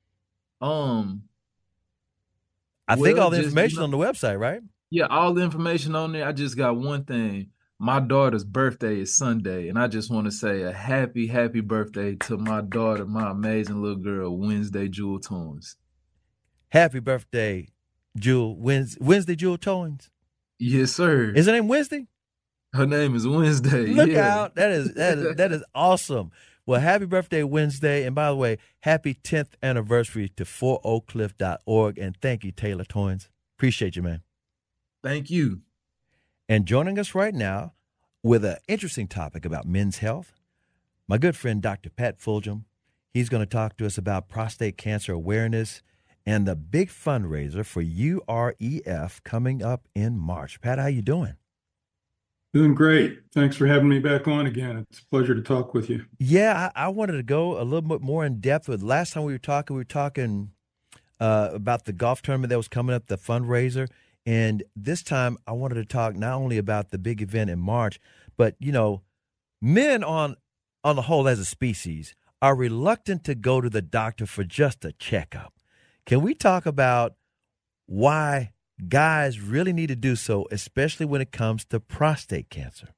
[SPEAKER 4] I think all the information on the website, right?
[SPEAKER 5] Yeah, all the information on there. I just got one thing. My daughter's birthday is Sunday, and I just want to say a happy, happy birthday to my daughter, my amazing little girl, Wednesday Jewel Torrance.
[SPEAKER 4] Happy birthday, Jewel. Wednesday Jewel Torrance?
[SPEAKER 5] Yes, sir.
[SPEAKER 4] Is her name Wednesday?
[SPEAKER 5] Her name is Wednesday.
[SPEAKER 4] Look out. That is awesome. Well, happy birthday, Wednesday. And by the way, happy 10th anniversary to fortoakcliff.org. And thank you, Taylor Torrance. Appreciate you, man.
[SPEAKER 5] Thank you.
[SPEAKER 4] And joining us right now with an interesting topic about men's health, my good friend, Dr. Pat Fulgham. He's going to talk to us about prostate cancer awareness and the big fundraiser for UREF coming up in March. Pat, how you doing?
[SPEAKER 7] Doing great. Thanks for having me back on again. It's a pleasure to talk with you.
[SPEAKER 4] Yeah, I wanted to go a little bit more in depth with last time we were talking about the golf tournament that was coming up, the fundraiser. And this time I wanted to talk not only about the big event in March, but, men on the whole as a species are reluctant to go to the doctor for just a checkup. Can we talk about why guys really need to do so, especially when it comes to prostate cancer?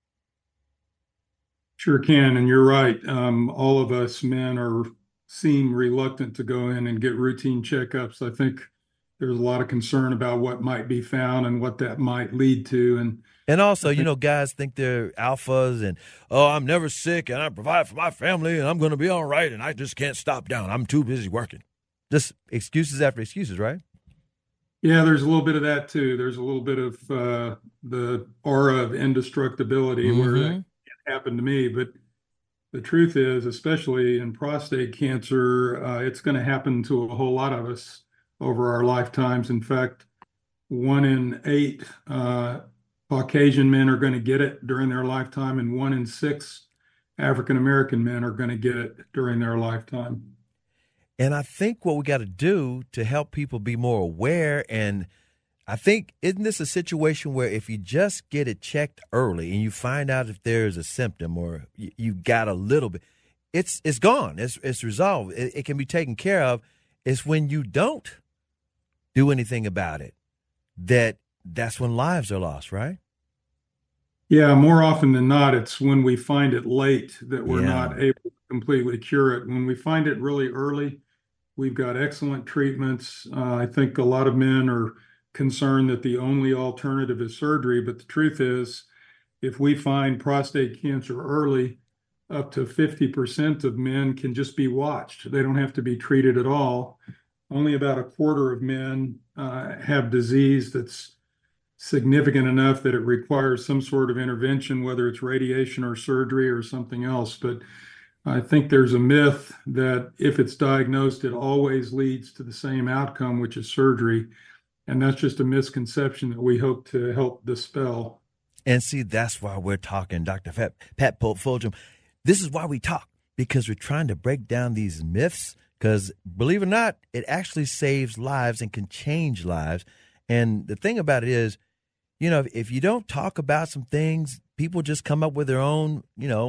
[SPEAKER 7] Sure can, and you're right. All of us men seem reluctant to go in and get routine checkups. I think there's a lot of concern about what might be found and what that might lead to.
[SPEAKER 4] And also, guys think they're alphas and, I'm never sick and I provide for my family and I'm going to be all right and I just can't stop down. I'm too busy working. Just excuses after excuses, right?
[SPEAKER 7] Yeah, there's a little bit of that too. There's a little bit of the aura of indestructibility where that can't happen to me. But the truth is, especially in prostate cancer, it's going to happen to a whole lot of us. over our lifetimes. In fact, 1 in 8 Caucasian men are going to get it during their lifetime, and 1 in 6 African American men are going to get it during their lifetime.
[SPEAKER 4] And I think what we got to do to help people be more aware, and I think, isn't this a situation where if you just get it checked early and you find out if there's a symptom or you got a little bit, it's gone. It's resolved. It can be taken care of. It's when you don't do anything about it that's when lives are lost, right?
[SPEAKER 7] Yeah, more often than not, it's when we find it late that we're not able to completely cure it. When we find it really early, we've got excellent treatments. I think a lot of men are concerned that the only alternative is surgery, but the truth is, if we find prostate cancer early, up to 50% of men can just be watched. They don't have to be treated at all. Only about a quarter of men have disease that's significant enough that it requires some sort of intervention, whether it's radiation or surgery or something else. But I think there's a myth that if it's diagnosed, it always leads to the same outcome, which is surgery. And that's just a misconception that we hope to help dispel.
[SPEAKER 4] And see, that's why we're talking, Dr. Pat Fulgham. This is why we talk, because we're trying to break down these myths, because believe it or not, it actually saves lives and can change lives. And the thing about it is, you know, if you don't talk about some things, people just come up with their own,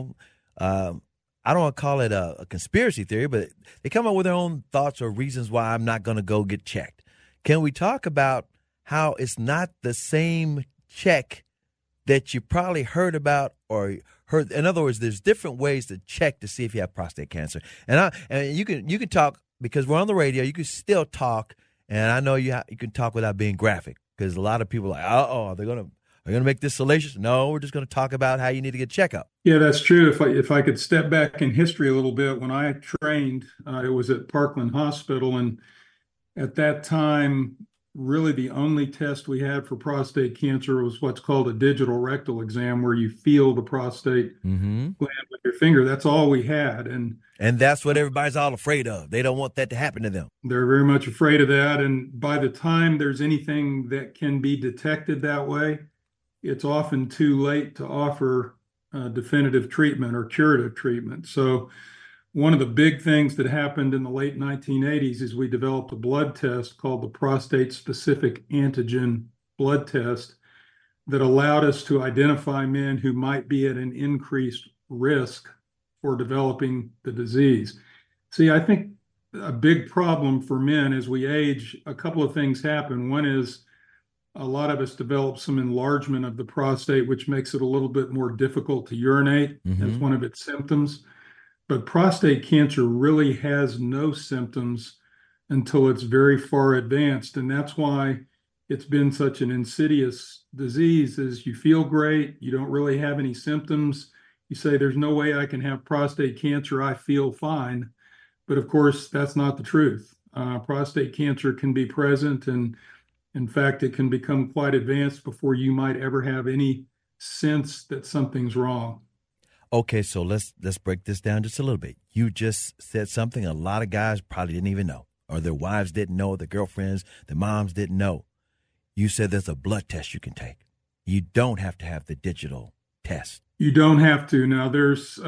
[SPEAKER 4] I don't want to call it a conspiracy theory, but they come up with their own thoughts or reasons why I'm not going to go get checked. Can we talk about how it's not the same check that you probably heard about or heard? In other words, there's different ways to check to see if you have prostate cancer. And you can talk, because we're on the radio. You can still talk, and I know you can talk without being graphic, because a lot of people are like, they're gonna make this salacious. No, we're just gonna talk about how you need to get checkup.
[SPEAKER 7] Yeah, that's true. If I could step back in history a little bit, when I trained, it was at Parkland Hospital, and at that time, really the only test we had for prostate cancer was what's called a digital rectal exam, where you feel the prostate gland with your finger. That's all we had. And
[SPEAKER 4] that's what everybody's all afraid of. They don't want that to happen to them.
[SPEAKER 7] They're very much afraid of that. And by the time there's anything that can be detected that way, it's often too late to offer definitive treatment or curative treatment. So one of the big things that happened in the late 1980s is we developed a blood test called the prostate-specific antigen blood test that allowed us to identify men who might be at an increased risk for developing the disease. See, I think a big problem for men as we age, a couple of things happen. One is a lot of us develop some enlargement of the prostate, which makes it a little bit more difficult to urinate. That's one of its symptoms. But prostate cancer really has no symptoms until it's very far advanced. And that's why it's been such an insidious disease. Is you feel great, you don't really have any symptoms. You say, there's no way I can have prostate cancer, I feel fine. But of course, that's not the truth. Prostate cancer can be present, and in fact, it can become quite advanced before you might ever have any sense that something's wrong.
[SPEAKER 4] Okay, so let's break this down just a little bit. You just said something a lot of guys probably didn't even know, or their wives didn't know, their girlfriends, their moms didn't know. You said there's a blood test you can take. You don't have to have the digital test.
[SPEAKER 7] You don't have to. Now, there's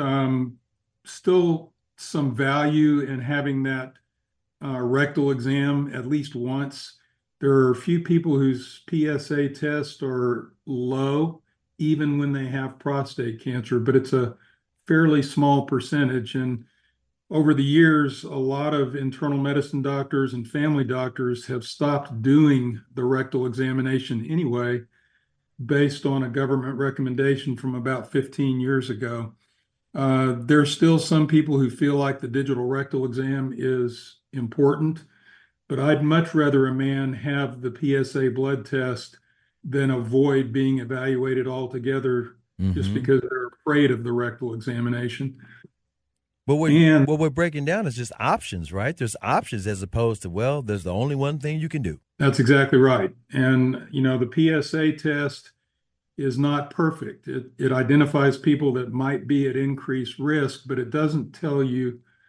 [SPEAKER 7] still some value in having that rectal exam at least once. There are a few people whose PSA tests are low, even when they have prostate cancer, but it's a fairly small percentage. And over the years, a lot of internal medicine doctors and family doctors have stopped doing the rectal examination anyway, based on a government recommendation from about 15 years ago. There's still some people who feel like the digital rectal exam is important, but I'd much rather a man have the PSA blood test than avoid being evaluated altogether just because they're afraid of the rectal examination.
[SPEAKER 4] But what we're breaking down is just options, right? There's options as opposed to, well, there's the only one thing you can do.
[SPEAKER 7] That's exactly right. And, the PSA test is not perfect. It identifies people that might be at increased risk, but it doesn't tell you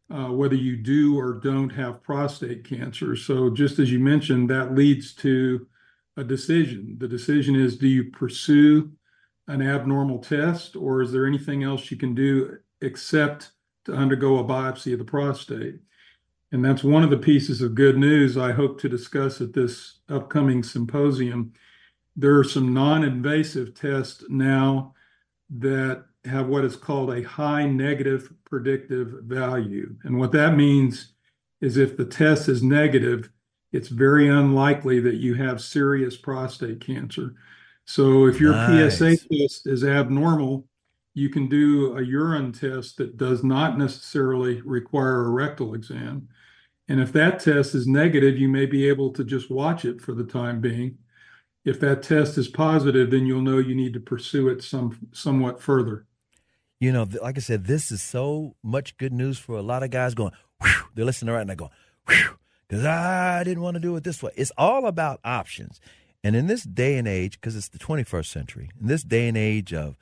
[SPEAKER 7] whether you do or don't have prostate cancer. So just as you mentioned, that leads to a decision. The decision is, do you pursue an abnormal test, or is there anything else you can do except to undergo a biopsy of the prostate? And that's one of the pieces of good news I hope to discuss at this upcoming symposium. There are some non-invasive tests now that have what is called a high negative predictive value. And what that means is if the test is negative, it's very unlikely that you have serious prostate cancer. So if your PSA test is abnormal, you can do a urine test that does not necessarily require a rectal exam. And if that test is negative, you may be able to just watch it for the time being. If that test is positive, then you'll know you need to pursue it somewhat further.
[SPEAKER 4] You know, like I said, this is so much good news for a lot of guys going, whew, they're listening right and they're going, whew, because I didn't want to do it this way. It's all about options. And in this day and age, because it's the 21st century, in this day and age of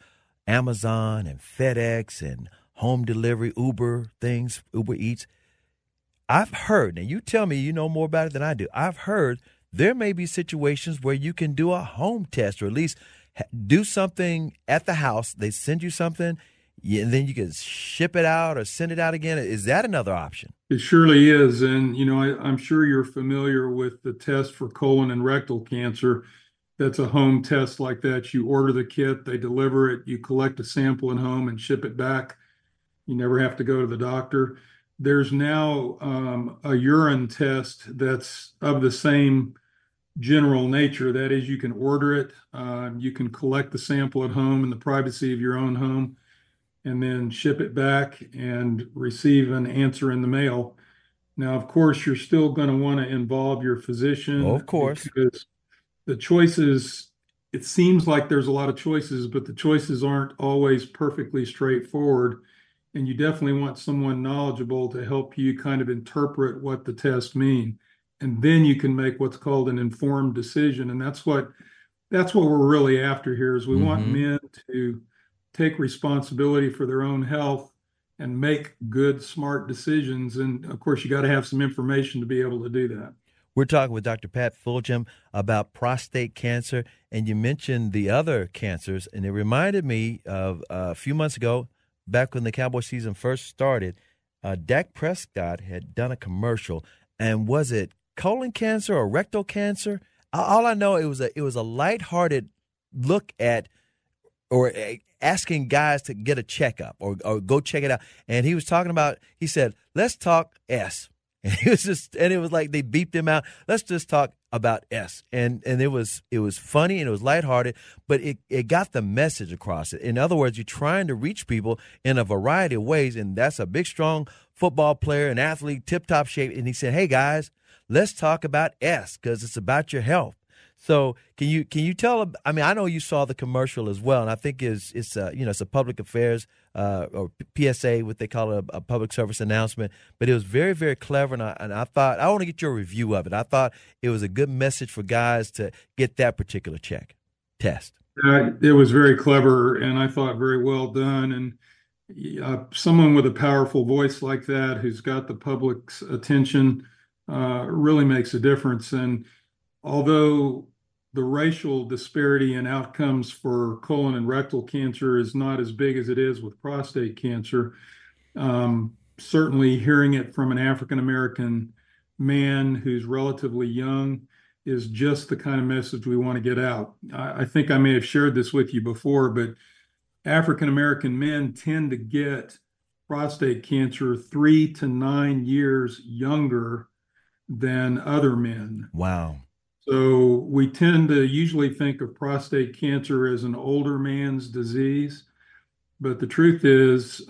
[SPEAKER 4] Amazon and FedEx and home delivery, Uber things, Uber Eats, I've heard, and you tell me you know more about it than I do, I've heard there may be situations where you can do a home test or at least do something at the house. They send you something, and then you can ship it out or send it out again. Is that another option?
[SPEAKER 7] It surely is. And, you know, I'm sure you're familiar with the test for colon and rectal cancer. That's a home test like that. You order the kit, they deliver it, you collect a sample at home and ship it back. You never have to go to the doctor. There's now a urine test that's of the same general nature. That is, you can order it, you can collect the sample at home in the privacy of your own home, and then ship it back and receive an answer in the mail. Now, of course, you're still going to want to involve your physician.
[SPEAKER 4] Oh, of course.
[SPEAKER 7] Because the choices, it seems like there's a lot of choices, but the choices aren't always perfectly straightforward. And you definitely want someone knowledgeable to help you kind of interpret what the tests mean. And then you can make what's called an informed decision. And that's what we're really after here is we want men to take responsibility for their own health and make good, smart decisions. And of course, you got to have some information to be able to do that.
[SPEAKER 4] We're talking with Dr. Pat Fulgham about prostate cancer. And you mentioned the other cancers. And it reminded me of a few months ago, back when the Cowboy season first started, Dak Prescott had done a commercial. And was it colon cancer or rectal cancer? All I know, it was a lighthearted look at or asking guys to get a checkup or go check it out. And he was talking about, he said, let's talk S. And it was like they beeped him out. Let's just talk about S. And it was funny and it was lighthearted, but it got the message across. In other words, you're trying to reach people in a variety of ways. And that's a big, strong football player, an athlete, tip-top shape. And he said, hey, guys, let's talk about S because it's about your health. So can you tell? I mean, I know you saw the commercial as well, and I think it's a public affairs or PSA, what they call a public service announcement. But it was very, very clever, and I thought I want to get your review of it. I thought it was a good message for guys to get that particular test.
[SPEAKER 7] It was very clever, and I thought very well done. And someone with a powerful voice like that, who's got the public's attention, really makes a difference. And although the racial disparity in outcomes for colon and rectal cancer is not as big as it is with prostate cancer, certainly hearing it from an African-American man who's relatively young is just the kind of message we want to get out. I think I may have shared this with you before, but African-American men tend to get prostate cancer 3 to 9 years younger than other men.
[SPEAKER 4] Wow.
[SPEAKER 7] So we tend to usually think of prostate cancer as an older man's disease. But the truth is,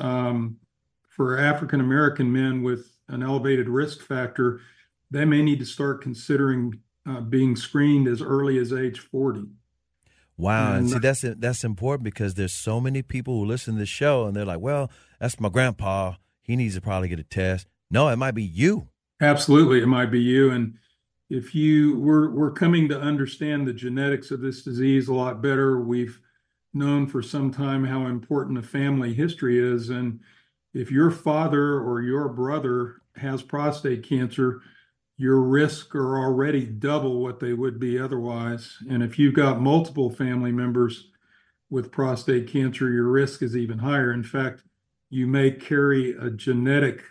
[SPEAKER 7] for African-American men with an elevated risk factor, they may need to start considering being screened as early as age 40.
[SPEAKER 4] Wow. And see, that's important because there's so many people who listen to the show and they're like, well, that's my grandpa. He needs to probably get a test. No, it might be you.
[SPEAKER 7] Absolutely. It might be you. And if we're coming to understand the genetics of this disease a lot better. We've known for some time how important a family history is. And If your father or your brother has prostate cancer, your risks are already double what they would be otherwise. And if you've got multiple family members with prostate cancer, your risk is even higher. In fact, you may carry a genetic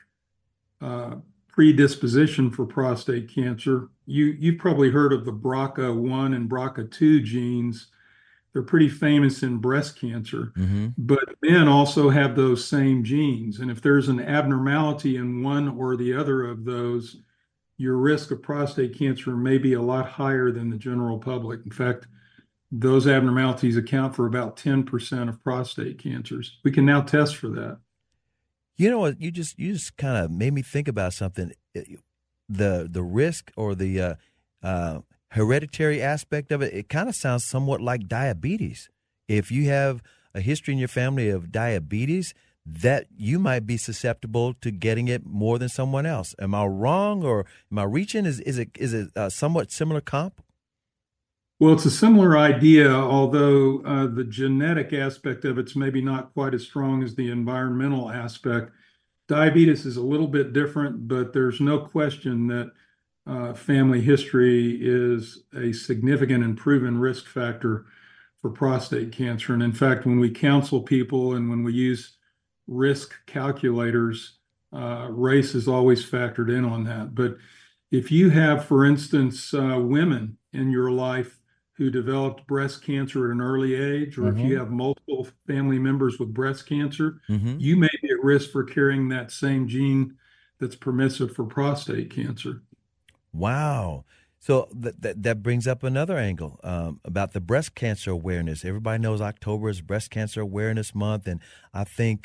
[SPEAKER 7] predisposition for prostate cancer. You've probably heard of the BRCA1 and BRCA2 genes. They're pretty famous in breast cancer, but men also have those same genes. And if there's an abnormality in one or the other of those, your risk of prostate cancer may be a lot higher than the general public. In fact, those abnormalities account for about 10% of prostate cancers. We can now test for that.
[SPEAKER 4] You know what? You just kind of made me think about something. The risk or the hereditary aspect of it, it kind of sounds somewhat like diabetes. If you have a history in your family of diabetes, that you might be susceptible to getting it more than someone else. Am I wrong, or am I reaching? Is it a somewhat similar comp?
[SPEAKER 7] Well, it's a similar idea, although the genetic aspect of it's maybe not quite as strong as the environmental aspect. Diabetes is a little bit different, but there's no question that family history is a significant and proven risk factor for prostate cancer. And in fact, when we counsel people and when we use risk calculators, race is always factored in on that. But if you have, for instance, women in your life who developed breast cancer at an early age, or if you have multiple family members with breast cancer, you may be at risk for carrying that same gene that's permissive for prostate cancer.
[SPEAKER 4] Wow. So that brings up another angle about the breast cancer awareness. Everybody knows October is Breast Cancer Awareness Month, and I think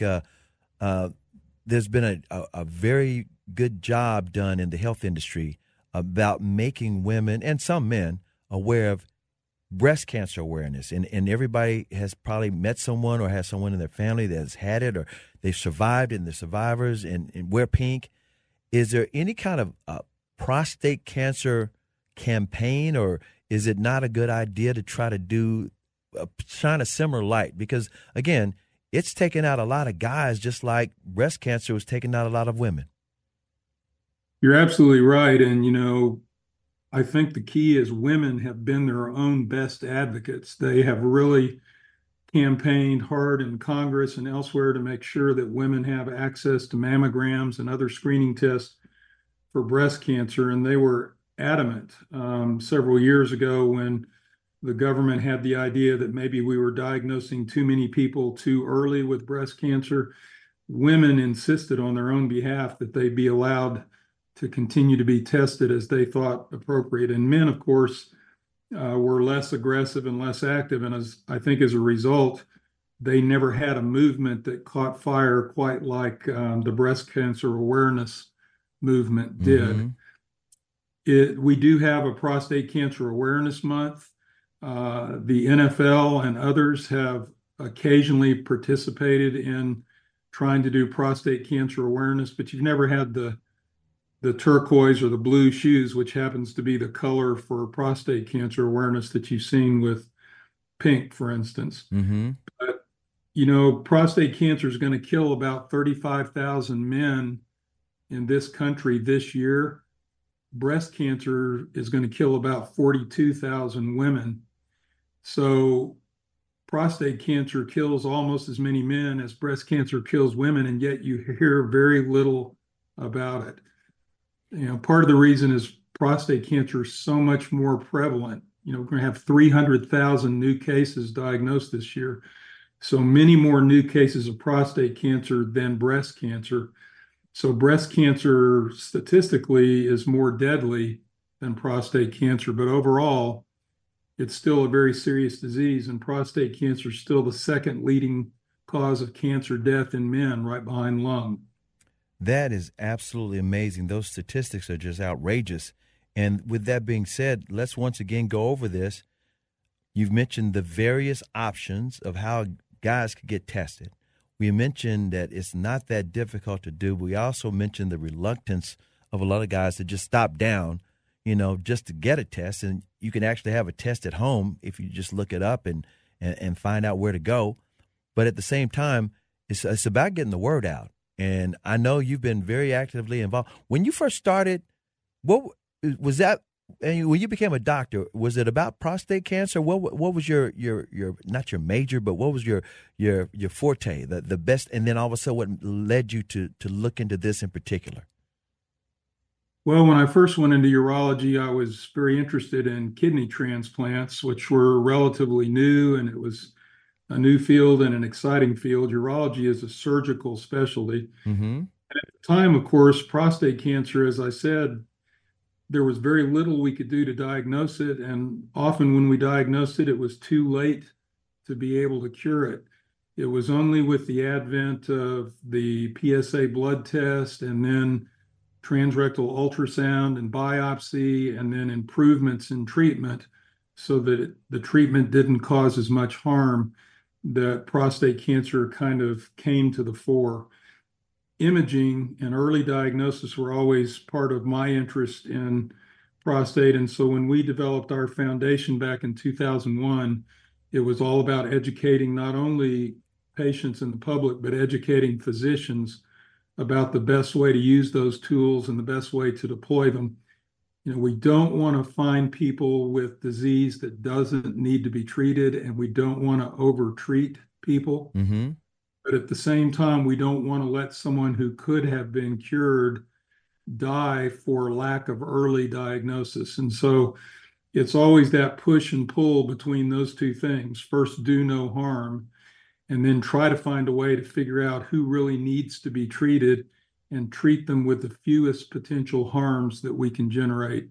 [SPEAKER 4] there's been a very good job done in the health industry about making women and some men aware of breast cancer awareness. And everybody has probably met someone or has someone in their family that has had it, or they've survived and they're survivors and wear pink. Is there any kind of prostate cancer campaign, or is it not a good idea to try to shine a similar light? Because, again, it's taken out a lot of guys just like breast cancer was taking out a lot of women.
[SPEAKER 7] You're absolutely right. And, I think the key is women have been their own best advocates. They have really campaigned hard in Congress and elsewhere to make sure that women have access to mammograms and other screening tests for breast cancer. And they were adamant several years ago when the government had the idea that maybe we were diagnosing too many people too early with breast cancer. Women insisted on their own behalf that they be allowed to continue to be tested as they thought appropriate. And men, of course, were less aggressive and less active. And I think as a result, they never had a movement that caught fire quite like the breast cancer awareness movement did. We do have a prostate cancer awareness month. The NFL and others have occasionally participated in trying to do prostate cancer awareness, but you've never had the turquoise or the blue shoes, which happens to be the color for prostate cancer awareness that you've seen with pink, for instance. But, prostate cancer is going to kill about 35,000 men in this country this year. Breast cancer is going to kill about 42,000 women. So prostate cancer kills almost as many men as breast cancer kills women, and yet you hear very little about it. Part of the reason is prostate cancer is so much more prevalent. We're going to have 300,000 new cases diagnosed this year. So many more new cases of prostate cancer than breast cancer. So breast cancer statistically is more deadly than prostate cancer, but overall, it's still a very serious disease, and prostate cancer is still the second leading cause of cancer death in men, right behind lung.
[SPEAKER 4] That is absolutely amazing. Those statistics are just outrageous. And with that being said, let's once again go over this. You've mentioned the various options of how guys could get tested. We mentioned that it's not that difficult to do. We also mentioned the reluctance of a lot of guys to just stop down, just to get a test. And you can actually have a test at home if you just look it up and find out where to go. But at the same time, it's about getting the word out. And I know you've been very actively involved. When you first started, what was that? And when you became a doctor, was it about prostate cancer? What was your not your major, but what was your forte, the best? And then all of a sudden, what led you to look into this in particular?
[SPEAKER 7] Well, when I first went into urology, I was very interested in kidney transplants, which were relatively new, and it was a new field and an exciting field. Urology is a surgical specialty.
[SPEAKER 4] Mm-hmm.
[SPEAKER 7] At the time, of course, prostate cancer, as I said, there was very little we could do to diagnose it. And often when we diagnosed it, it was too late to be able to cure it. It was only with the advent of the PSA blood test and then transrectal ultrasound and biopsy, and then improvements in treatment so that the treatment didn't cause as much harm, that prostate cancer kind of came to the fore. Imaging and early diagnosis were always part of my interest in prostate. And so when we developed our foundation back in 2001, it was all about educating not only patients and the public, but educating physicians about the best way to use those tools and the best way to deploy them. We don't want to find people with disease that doesn't need to be treated, and we don't want to over-treat people.
[SPEAKER 4] Mm-hmm.
[SPEAKER 7] But at the same time, we don't want to let someone who could have been cured die for lack of early diagnosis. And so it's always that push and pull between those two things. First, do no harm, and then try to find a way to figure out who really needs to be treated and treat them with the fewest potential harms that we can generate.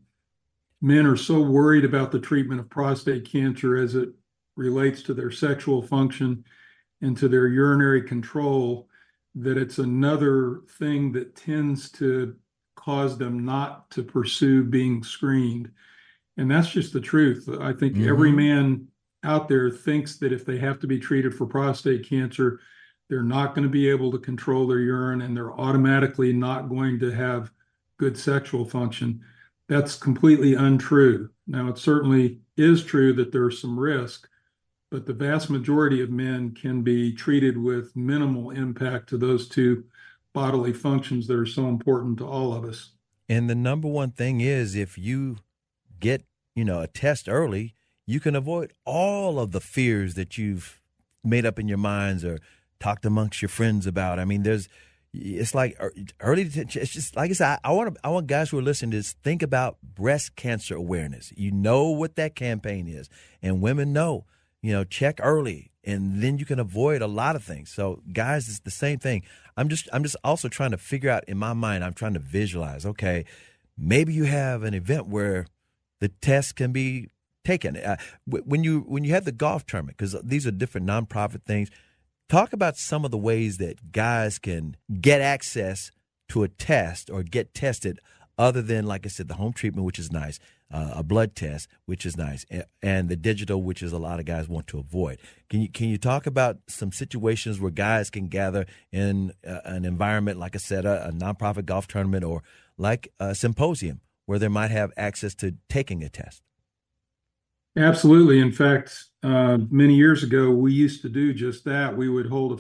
[SPEAKER 7] Men are so worried about the treatment of prostate cancer as it relates to their sexual function and to their urinary control that it's another thing that tends to cause them not to pursue being screened. And that's just the truth. I think every man out there thinks that if they have to be treated for prostate cancer, they're not going to be able to control their urine and they're automatically not going to have good sexual function. That's completely untrue. Now, it certainly is true that there's some risk, but the vast majority of men can be treated with minimal impact to those two bodily functions that are so important to all of us.
[SPEAKER 4] And the number one thing is, if you get, a test early, you can avoid all of the fears that you've made up in your minds or talked amongst your friends about. I mean, it's like early detection. It's just like I said, I want guys who are listening to this, think about breast cancer awareness. You know what that campaign is, and women know, check early, and then you can avoid a lot of things. So guys, it's the same thing. I'm just also trying to figure out in my mind, I'm trying to visualize, okay, maybe you have an event where the test can be taken. When you have the golf tournament, because these are different nonprofit things, talk about some of the ways that guys can get access to a test or get tested other than, like I said, the home treatment, which is nice, a blood test, which is nice, and the digital, which is a lot of guys want to avoid. Can you talk about some situations where guys can gather in an environment, like I said, a nonprofit golf tournament or like a symposium where they might have access to taking a test?
[SPEAKER 7] Absolutely. In fact, many years ago, we used to do just that. We would hold a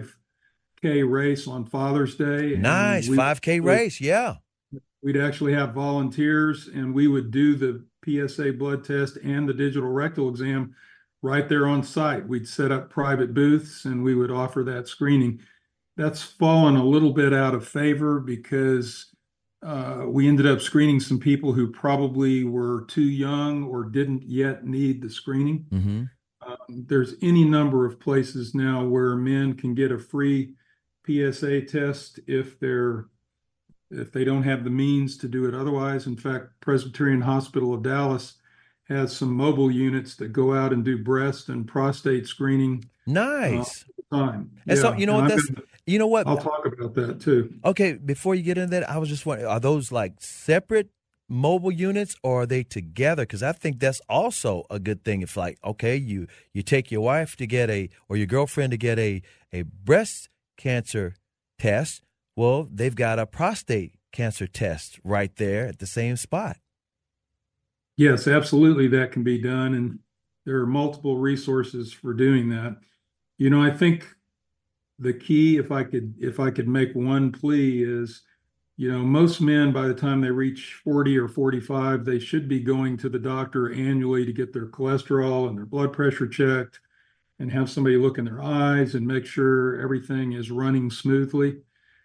[SPEAKER 7] 5K race on Father's Day.
[SPEAKER 4] Nice, 5K race, yeah.
[SPEAKER 7] We'd actually have volunteers, and we would do the PSA blood test and the digital rectal exam right there on site. We'd set up private booths, and we would offer that screening. That's fallen a little bit out of favor because we ended up screening some people who probably were too young or didn't yet need the screening.
[SPEAKER 4] Mm-hmm.
[SPEAKER 7] There's any number of places now where men can get a free PSA test if they don't have the means to do it otherwise. In fact, Presbyterian Hospital of Dallas has some mobile units that go out and do breast and prostate screening.
[SPEAKER 4] Nice.
[SPEAKER 7] Time.
[SPEAKER 4] And so, what?
[SPEAKER 7] I'll talk about that too.
[SPEAKER 4] Okay, before you get into that, I was just wondering, are those like separate mobile units or are they together? Because I think that's also a good thing. If like, okay, you take your wife to get or your girlfriend to get a breast cancer test, well, they've got a prostate cancer test right there at the same spot.
[SPEAKER 7] Yes, absolutely, that can be done, and there are multiple resources for doing that. I think the key, if I could make one plea, is, most men, by the time they reach 40 or 45, they should be going to the doctor annually to get their cholesterol and their blood pressure checked, and have somebody look in their eyes and make sure everything is running smoothly.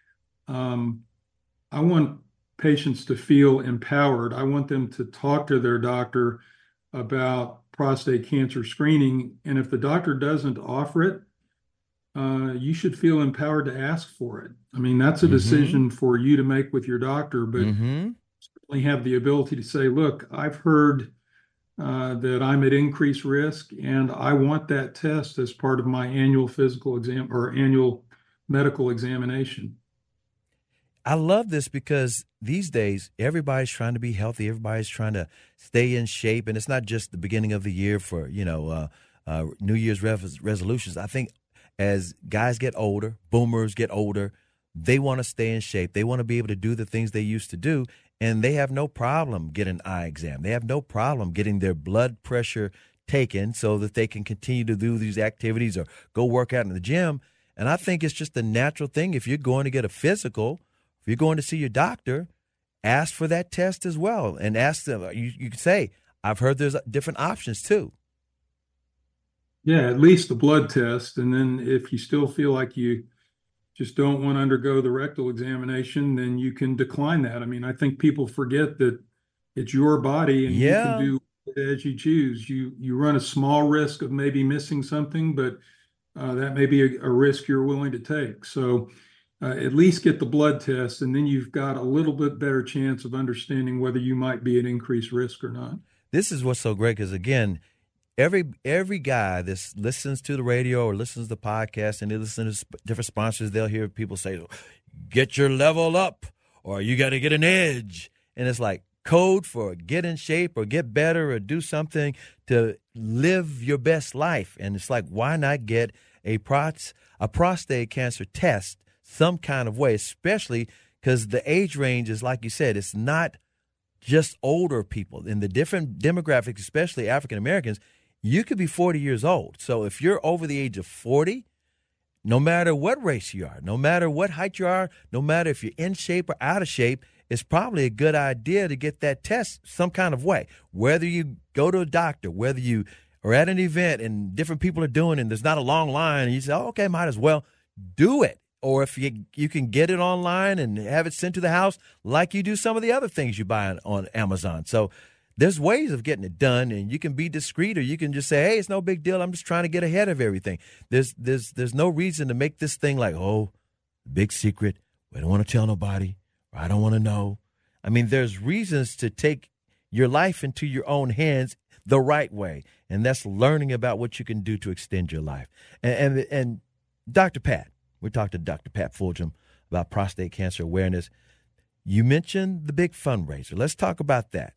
[SPEAKER 7] I want patients to feel empowered. I want them to talk to their doctor about prostate cancer screening. And if the doctor doesn't offer it, you should feel empowered to ask for it. I mean, that's a decision for you to make with your doctor, but certainly have the ability to say, look, I've heard that I'm at increased risk, and I want that test as part of my annual physical exam or annual medical examination.
[SPEAKER 4] I love this because these days everybody's trying to be healthy. Everybody's trying to stay in shape. And it's not just the beginning of the year for, New Year's resolutions. I think as guys get older, boomers get older, they want to stay in shape. They want to be able to do the things they used to do. And they have no problem getting an eye exam. They have no problem getting their blood pressure taken so that they can continue to do these activities or go work out in the gym. And I think it's just a natural thing. If you're going to get a physical, if you're going to see your doctor, ask for that test as well. And ask them, you can say, I've heard there's different options too.
[SPEAKER 7] Yeah, at least the blood test. And then if you still feel like you just don't want to undergo the rectal examination, then you can decline that. I mean, I think people forget that it's your body and you can do it as you choose. You run a small risk of maybe missing something, but that may be a risk you're willing to take. So at least get the blood test, and then you've got a little bit better chance of understanding whether you might be at increased risk or not.
[SPEAKER 4] This is what's so great because, again, every guy that listens to the radio or listens to the podcast and they listen to different sponsors, they'll hear people say, get your level up or you got to get an edge. And it's like code for get in shape or get better or do something to live your best life. And it's like, why not get a prostate cancer test some kind of way, especially because the age range is, like you said, it's not just older people. In the different demographics, especially African Americans, you could be 40 years old. So if you're over the age of 40, no matter what race you are, no matter what height you are, no matter if you're in shape or out of shape, it's probably a good idea to get that test some kind of way. Whether you go to a doctor, whether you are at an event and different people are doing it and there's not a long line and you say, oh, okay, might as well do it. Or if you can get it online and have it sent to the house like you do some of the other things you buy on Amazon. So there's ways of getting it done, and you can be discreet or you can just say, hey, it's no big deal. I'm just trying to get ahead of everything. There's no reason to make this thing like, oh, big secret. We don't want to tell nobody. Or I don't want to know. I mean, there's reasons to take your life into your own hands the right way, and that's learning about what you can do to extend your life. And Dr. Pat, we talked to Dr. Pat Fulgham about prostate cancer awareness. You mentioned the big fundraiser. Let's talk about that.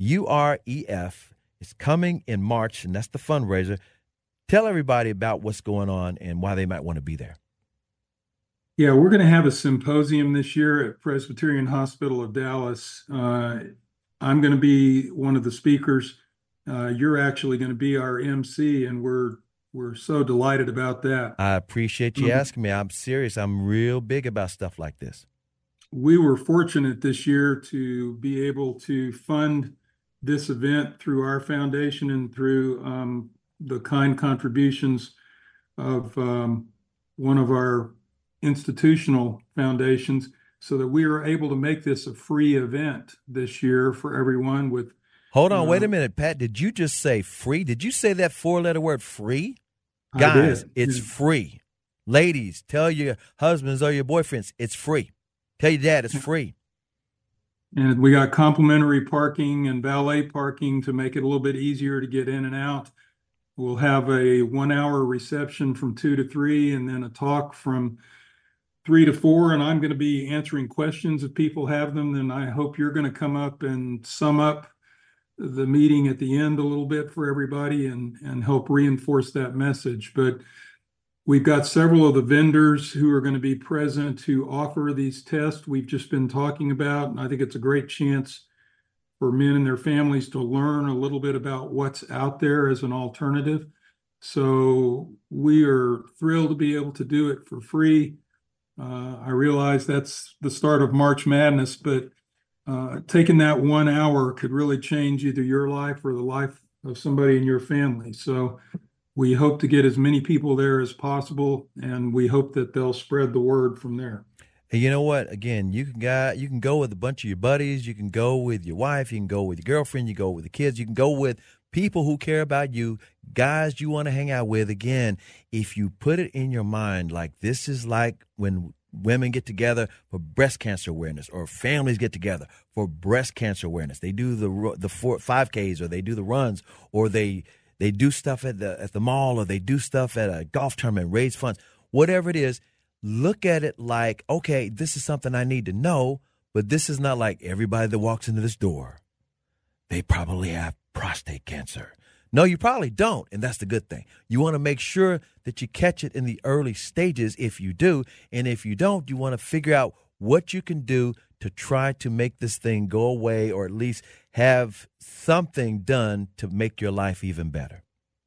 [SPEAKER 4] UREF is coming in March, and that's the fundraiser. Tell everybody about what's going on and why they might want to be there.
[SPEAKER 7] Yeah, we're going to have a symposium this year at Presbyterian Hospital of Dallas. I'm going to be one of the speakers. You're actually going to be our MC, and we're so delighted about that.
[SPEAKER 4] I appreciate you asking me. I'm serious. I'm real big about stuff like this.
[SPEAKER 7] We were fortunate this year to be able to fund this event through our foundation and through the kind contributions of one of our institutional foundations, so that we were able to make this a free event this year for everyone.
[SPEAKER 4] Hold on, wait a minute, Pat. Did you just say free? Did you say that 4-letter word free? Guys, it's free. Ladies, tell your husbands or your boyfriends it's free. Tell your dad it's free.
[SPEAKER 7] And we got complimentary parking and valet parking to make it a little bit easier to get in and out. We'll have a 1-hour reception from 2 to 3 and then a talk from 3 to 4. And I'm going to be answering questions if people have them. Then I hope you're going to come up and sum up the meeting at the end a little bit for everybody and help reinforce that message. But we've got several of the vendors who are going to be present to offer these tests we've just been talking about. And I think it's a great chance for men and their families to learn a little bit about what's out there as an alternative. So we are thrilled to be able to do it for free. I realize that's the start of March Madness, but taking that 1 hour could really change either your life or the life of somebody in your family. So we hope to get as many people there as possible, and we hope that they'll spread the word from there.
[SPEAKER 4] And you know what? Again, you can go with a bunch of your buddies. You can go with your wife. You can go with your girlfriend. You go with the kids. You can go with people who care about you, guys you want to hang out with. Again, if you put it in your mind, like this is like when women get together for breast cancer awareness, or families get together for breast cancer awareness. They do the 5Ks, or they do the runs, or they do stuff at the mall, or they do stuff at a golf tournament, raise funds, whatever it is. Look at it like, okay, this is something I need to know, but this is not like everybody that walks into this door, they probably have prostate cancer. No, you probably don't, and that's the good thing. You want to make sure that you catch it in the early stages if you do, and if you don't, you want to figure out what you can do to try to make this thing go away, or at least have something done to make your life even better.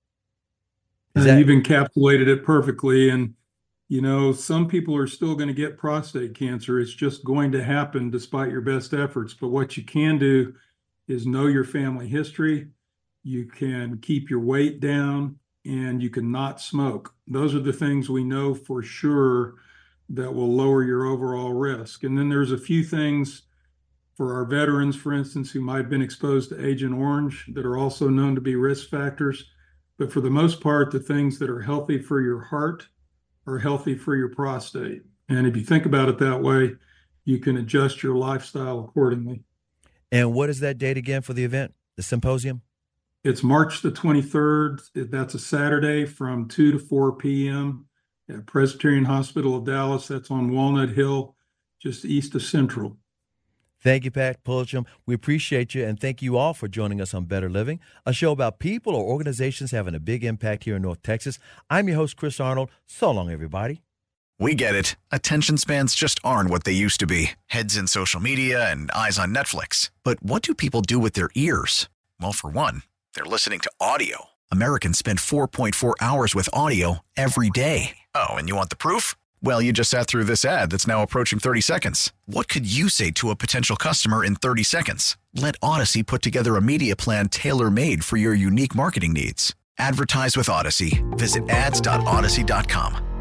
[SPEAKER 7] You've encapsulated it perfectly, and you know, some people are still going to get prostate cancer. It's just going to happen despite your best efforts. But what you can do is know your family history. You can keep your weight down, and you can not smoke. Those are the things we know for sure that will lower your overall risk. And then there's a few things for our veterans, for instance, who might have been exposed to Agent Orange that are also known to be risk factors. But for the most part, the things that are healthy for your heart are healthy for your prostate. And if you think about it that way, you can adjust your lifestyle accordingly.
[SPEAKER 4] And what is that date again for the event, the symposium?
[SPEAKER 7] It's March the 23rd. That's a Saturday from 2 to 4 p.m. at Presbyterian Hospital of Dallas. That's on Walnut Hill, just east of Central.
[SPEAKER 4] Thank you, Pat Puljum. We appreciate you, and thank you all for joining us on Better Living, a show about people or organizations having a big impact here in North Texas. I'm your host, Chris Arnold. So long, everybody.
[SPEAKER 3] We get it. Attention spans just aren't what they used to be. Heads in social media and eyes on Netflix. But what do people do with their ears? Well, for one, they're listening to audio. Americans spend 4.4 hours with audio every day. Oh, and you want the proof? Well, you just sat through this ad that's now approaching 30 seconds. What could you say to a potential customer in 30 seconds? Let Odyssey put together a media plan tailor-made for your unique marketing needs. Advertise with Odyssey. Visit ads.odyssey.com.